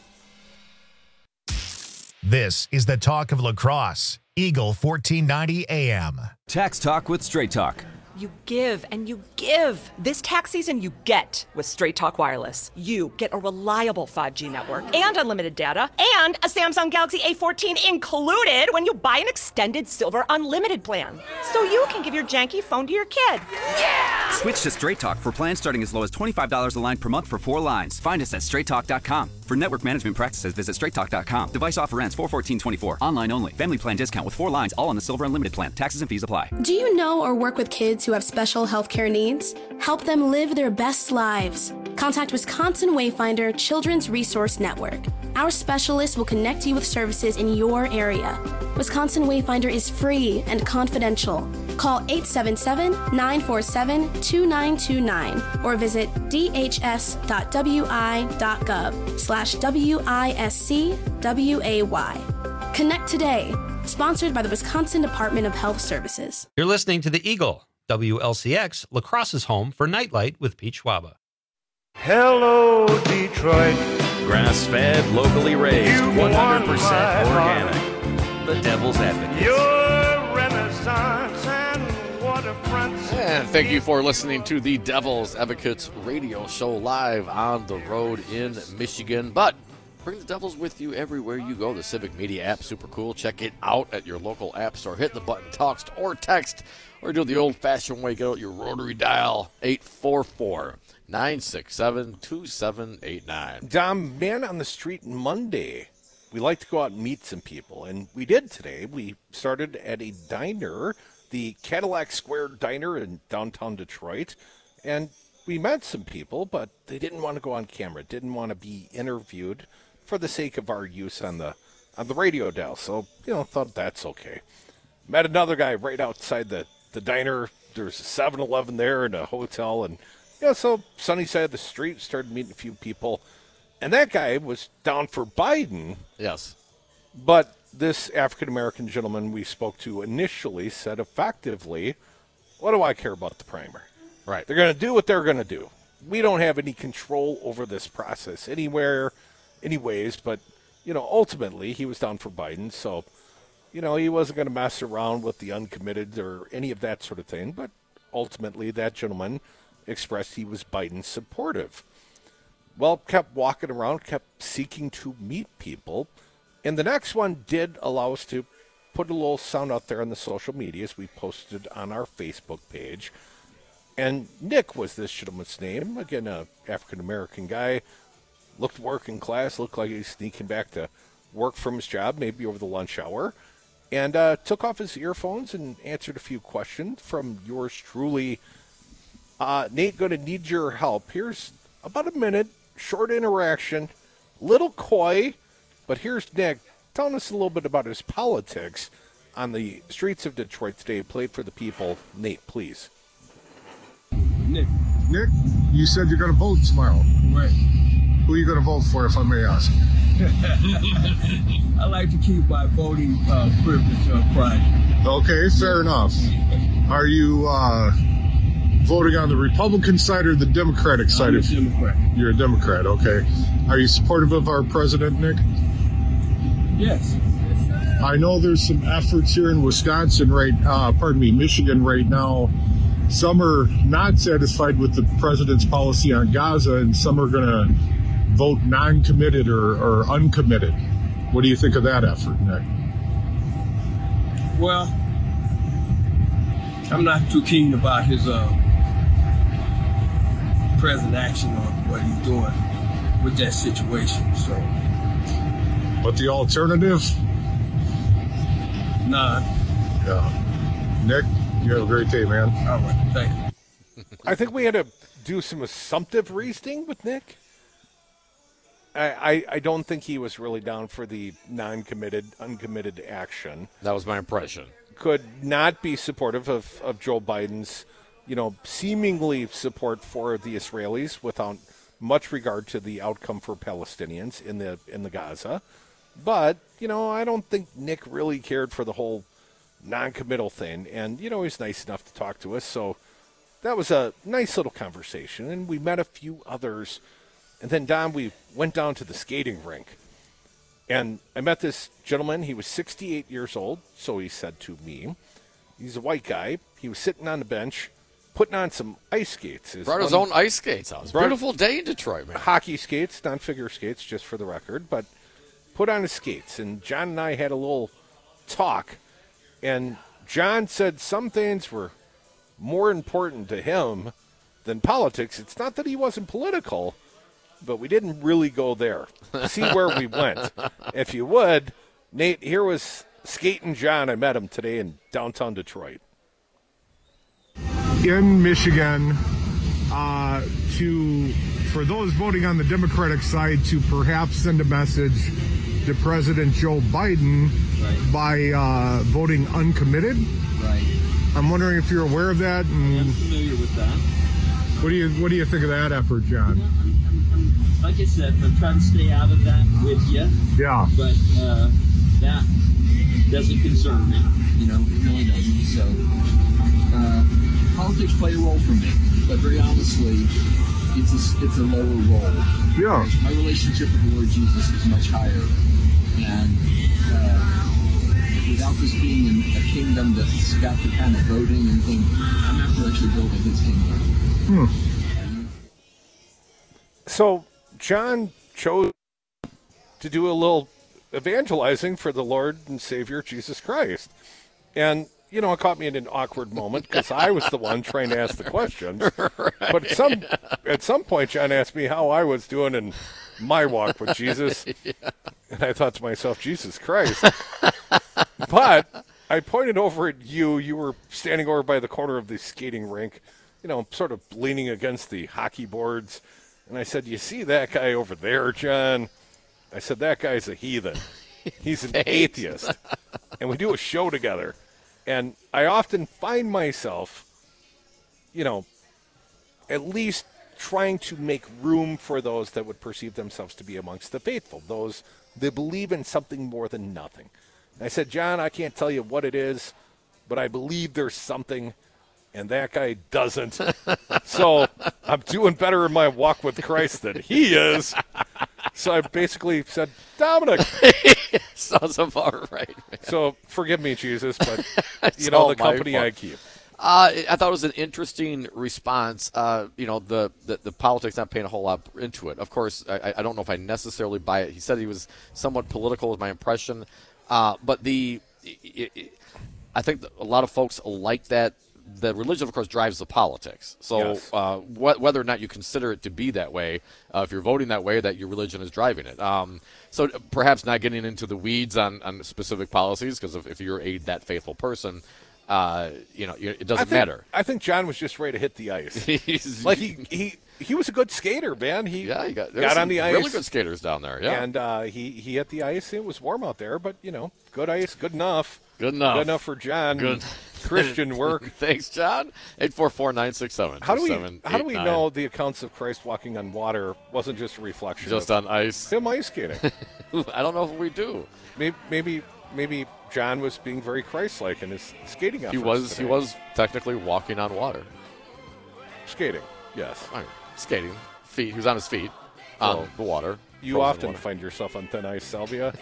This is the talk of lacrosse. Eagle fourteen ninety A M. Tax Talk with Straight Talk. You give and you give. This tax season, you get with Straight Talk Wireless. You get a reliable five G network and unlimited data and a Samsung Galaxy A fourteen included when you buy an extended Silver Unlimited plan. So you can give your janky phone to your kid. Yeah! Switch to Straight Talk for plans starting as low as twenty-five dollars a line per month for four lines. Find us at straight talk dot com. For network management practices, visit straight talk dot com. Device offer ends four fourteen twenty-four. Online only. Family plan discount with four lines, all on the Silver Unlimited plan. Taxes and fees apply. Do you know or work with kids who have special health care needs? Help them live their best lives. Contact Wisconsin Wayfinder Children's Resource Network. Our specialists will connect you with services in your area. Wisconsin Wayfinder is free and confidential. Call eight seven seven, nine four seven, two nine two nine or visit d h s dot w i dot gov slash W I S C W A Y. Connect today. Sponsored by the Wisconsin Department of Health Services. You're listening to The Eagle, W L C X, La Crosse's home for Nightlight with Pete Schwaba. Hello, Detroit. Grass-fed, locally raised, one hundred percent organic. The Devil's Advocate. Your Renaissance and waterfronts. And thank you for listening to the Devil's Advocates radio show live on the road in Michigan. But bring the Devils with you everywhere you go. The Civic Media app, super cool. Check it out at your local app store. Hit the button, text or text, or do the old-fashioned way. Get out your rotary dial, eight four four, nine six seven, two seven eight nine. Dom, man on the street Monday. We like to go out and meet some people, and we did today. We started at a diner, the Cadillac Square Diner in downtown Detroit, and we met some people, but they didn't want to go on camera, didn't want to be interviewed for the sake of our use on the on the radio dial. So, you know, thought that's okay. Met another guy right outside the, the diner. There's a seven eleven there and a hotel, and yeah, so sunny side of the street, started meeting a few people. And that guy was down for Biden. Yes. But this African-American gentleman we spoke to initially said effectively, what do I care about the primary? Right. They're going to do what they're going to do. We don't have any control over this process anywhere, anyways. But, you know, ultimately he was down for Biden. So, you know, he wasn't going to mess around with the uncommitted or any of that sort of thing. But ultimately that gentleman expressed he was Biden supportive. Well, kept walking around, kept seeking to meet people. And the next one did allow us to put a little sound out there on the social medias. We posted on our Facebook page. And Nick was this gentleman's name. Again, a African-American guy. Looked working class, looked like he was sneaking back to work from his job, maybe over the lunch hour. And uh, took off his earphones and answered a few questions from yours truly. Uh, Nate, going to need your help. Here's about a minute, short interaction, little coy, but here's Nick telling us a little bit about his politics on the streets of Detroit today. Played for the people. Nate, please. Nick. Nick, you said you're going to vote tomorrow. Right. Who are you going to vote for, if I may ask? I like to keep my voting uh, privilege uh, private. Okay, fair enough. Are you uh, voting on the Republican side or the Democratic side? I'm a Democrat. You're a Democrat, okay. Are you supportive of our president, Nick? Yes. I know there's some efforts here in Wisconsin right, uh, pardon me, Michigan right now. Some are not satisfied with the president's policy on Gaza, and some are going to vote non-committed or, or uncommitted. What do you think of that effort, Nick? Well, I'm not too keen about his uh, present action or what he's doing with that situation. So, but the alternative? None. Yeah. Nick, you have a great day, man. All right, thank you. I think we had to do some assumptive reasoning with Nick. I, I, I don't think he was really down for the non-committed, uncommitted action. That was my impression. Could not be supportive of, of Joe Biden's, you know, seemingly support for the Israelis without much regard to the outcome for Palestinians in the in the Gaza. But, you know, I don't think Nick really cared for the whole non-committal thing. And, you know, he's nice enough to talk to us. So that was a nice little conversation. And we met a few others. And then, Don, we went down to the skating rink. And I met this gentleman. He was sixty-eight years old, so he said to me. He's a white guy. He was sitting on the bench putting on some ice skates. Is Brought his one- own ice skates out. It's a beautiful day in Detroit, man. Hockey skates, not figure skates, just for the record, but put on his skates. And John and I had a little talk, and John said some things were more important to him than politics. It's not that he wasn't political, but we didn't really go there. See where we went. If you would, Nate, here was Skating John. I met him today in downtown Detroit. In Michigan, uh, to for those voting on the Democratic side to perhaps send a message to President Joe Biden right. by uh, voting uncommitted. Right. I'm wondering if you're aware of that. And I'm familiar with that. What do you What do you think of that effort, John? Yeah, I'm, I'm, I'm, like I said, I'm trying to stay out of that with you. Yeah. But uh, that doesn't concern me. You know, it really doesn't. So uh, politics play a role for me, but very honestly, it's a it's a lower role. Yeah. My relationship with the Lord Jesus is much higher, and uh, without this being a kingdom that's got the kind of voting and thing, I'm after actually building His kingdom. Hmm. So John chose to do a little evangelizing for the Lord and Savior Jesus Christ. And, you know, it caught me in an awkward moment because I was the one trying to ask the questions. Right. But at some, at some point, John asked me how I was doing in my walk with Jesus. Yeah. And I thought to myself, Jesus Christ. But I pointed over at you. You were standing over by the corner of the skating rink, you know, sort of leaning against the hockey boards. And I said, you see that guy over there, John? I said, that guy's a heathen. He's an atheist. And we do a show together. And I often find myself, you know, at least trying to make room for those that would perceive themselves to be amongst the faithful, those that believe in something more than nothing. And I said, John, I can't tell you what it is, but I believe there's something, and that guy doesn't. So I'm doing better in my walk with Christ than he is. So I basically said, Dominic. Sounds about right, man. So forgive me, Jesus, but you know the company I keep. Uh, I thought it was an interesting response. Uh, you know, the, the, the politics not paying a whole lot into it. Of course, I, I don't know if I necessarily buy it. He said he was somewhat political, was my impression. Uh, but the it, it, I think that a lot of folks like that. The religion, of course, drives the politics. So Yes. uh, wh- whether or not you consider it to be that way, uh, if you're voting that way, that your religion is driving it. Um, so perhaps not getting into the weeds on, on specific policies, because if, if you're a that faithful person, uh, you know, it doesn't I think, matter. I think John was just ready to hit the ice. He's- like he, he he was a good skater, man. He Yeah, you got, there got were on some the ice. really good skaters down there. Yeah, And uh, he, he hit the ice. It was warm out there, but, you know, good ice, good enough. Good enough. Good enough for John. Good. Christian work. Thanks, John. eight four four, nine six seven, How do we two seven how do we eight nine. know the accounts of Christ walking on water wasn't just a reflection Just of on ice? him ice skating? I don't know if we do. Maybe maybe maybe John was being very Christ-like in his skating efforts. He was today. he was technically walking on water. Skating, yes. Right. Skating. Feet. He was on his feet on Well, the water. You frozen often water. find yourself on thin ice, Salvia.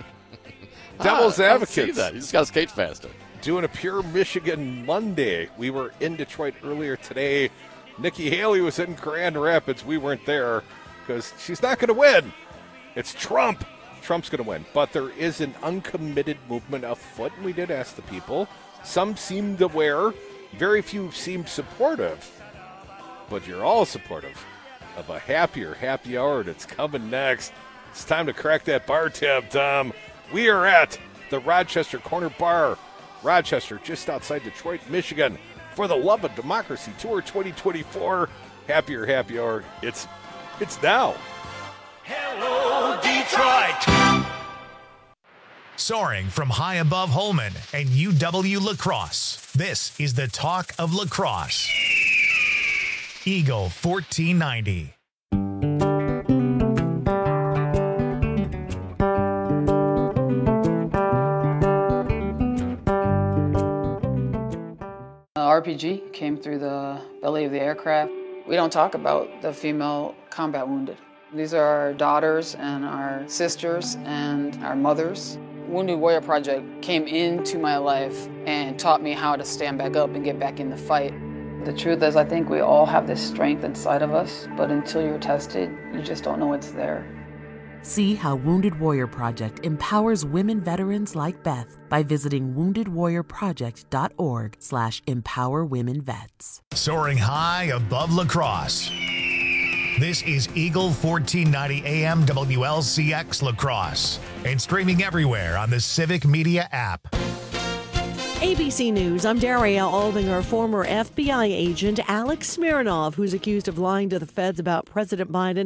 Devil's Ah, I advocates. see that. You just got to skate faster. Doing a Pure Michigan Monday. We were in Detroit earlier today. Nikki Haley was in Grand Rapids. We weren't there because she's not going to win. It's Trump. Trump's going to win. But there is an uncommitted movement afoot, and we did ask the people. Some seemed aware. Very few seemed supportive. But you're all supportive of a happier happy hour that's coming next. It's time to crack that bar tab, Tom. We are at the Rochester Corner Bar. Rochester, just outside Detroit, Michigan, for the Love of Democracy Tour twenty twenty-four. Happier happy hour. It's it's now. Hello, Detroit. Soaring from high above Holman and U W La Crosse, this is the talk of lacrosse. Eagle fourteen ninety. R P G came through the belly of the aircraft. We don't talk about the female combat wounded. These are our daughters and our sisters and our mothers. Wounded Warrior Project came into my life and taught me how to stand back up and get back in the fight. The truth is, I think we all have this strength inside of us, but until you're tested, you just don't know it's there. See how Wounded Warrior Project empowers women veterans like Beth by visiting wounded warrior project dot org slash empower women vets. Soaring high above La Crosse. This is Eagle fourteen ninety A M W L C X La Crosse and streaming everywhere on the Civic Media app. A B C News, I'm Daria Aldinger. Former F B I agent Alex Smirnov, who's accused of lying to the feds about President Biden,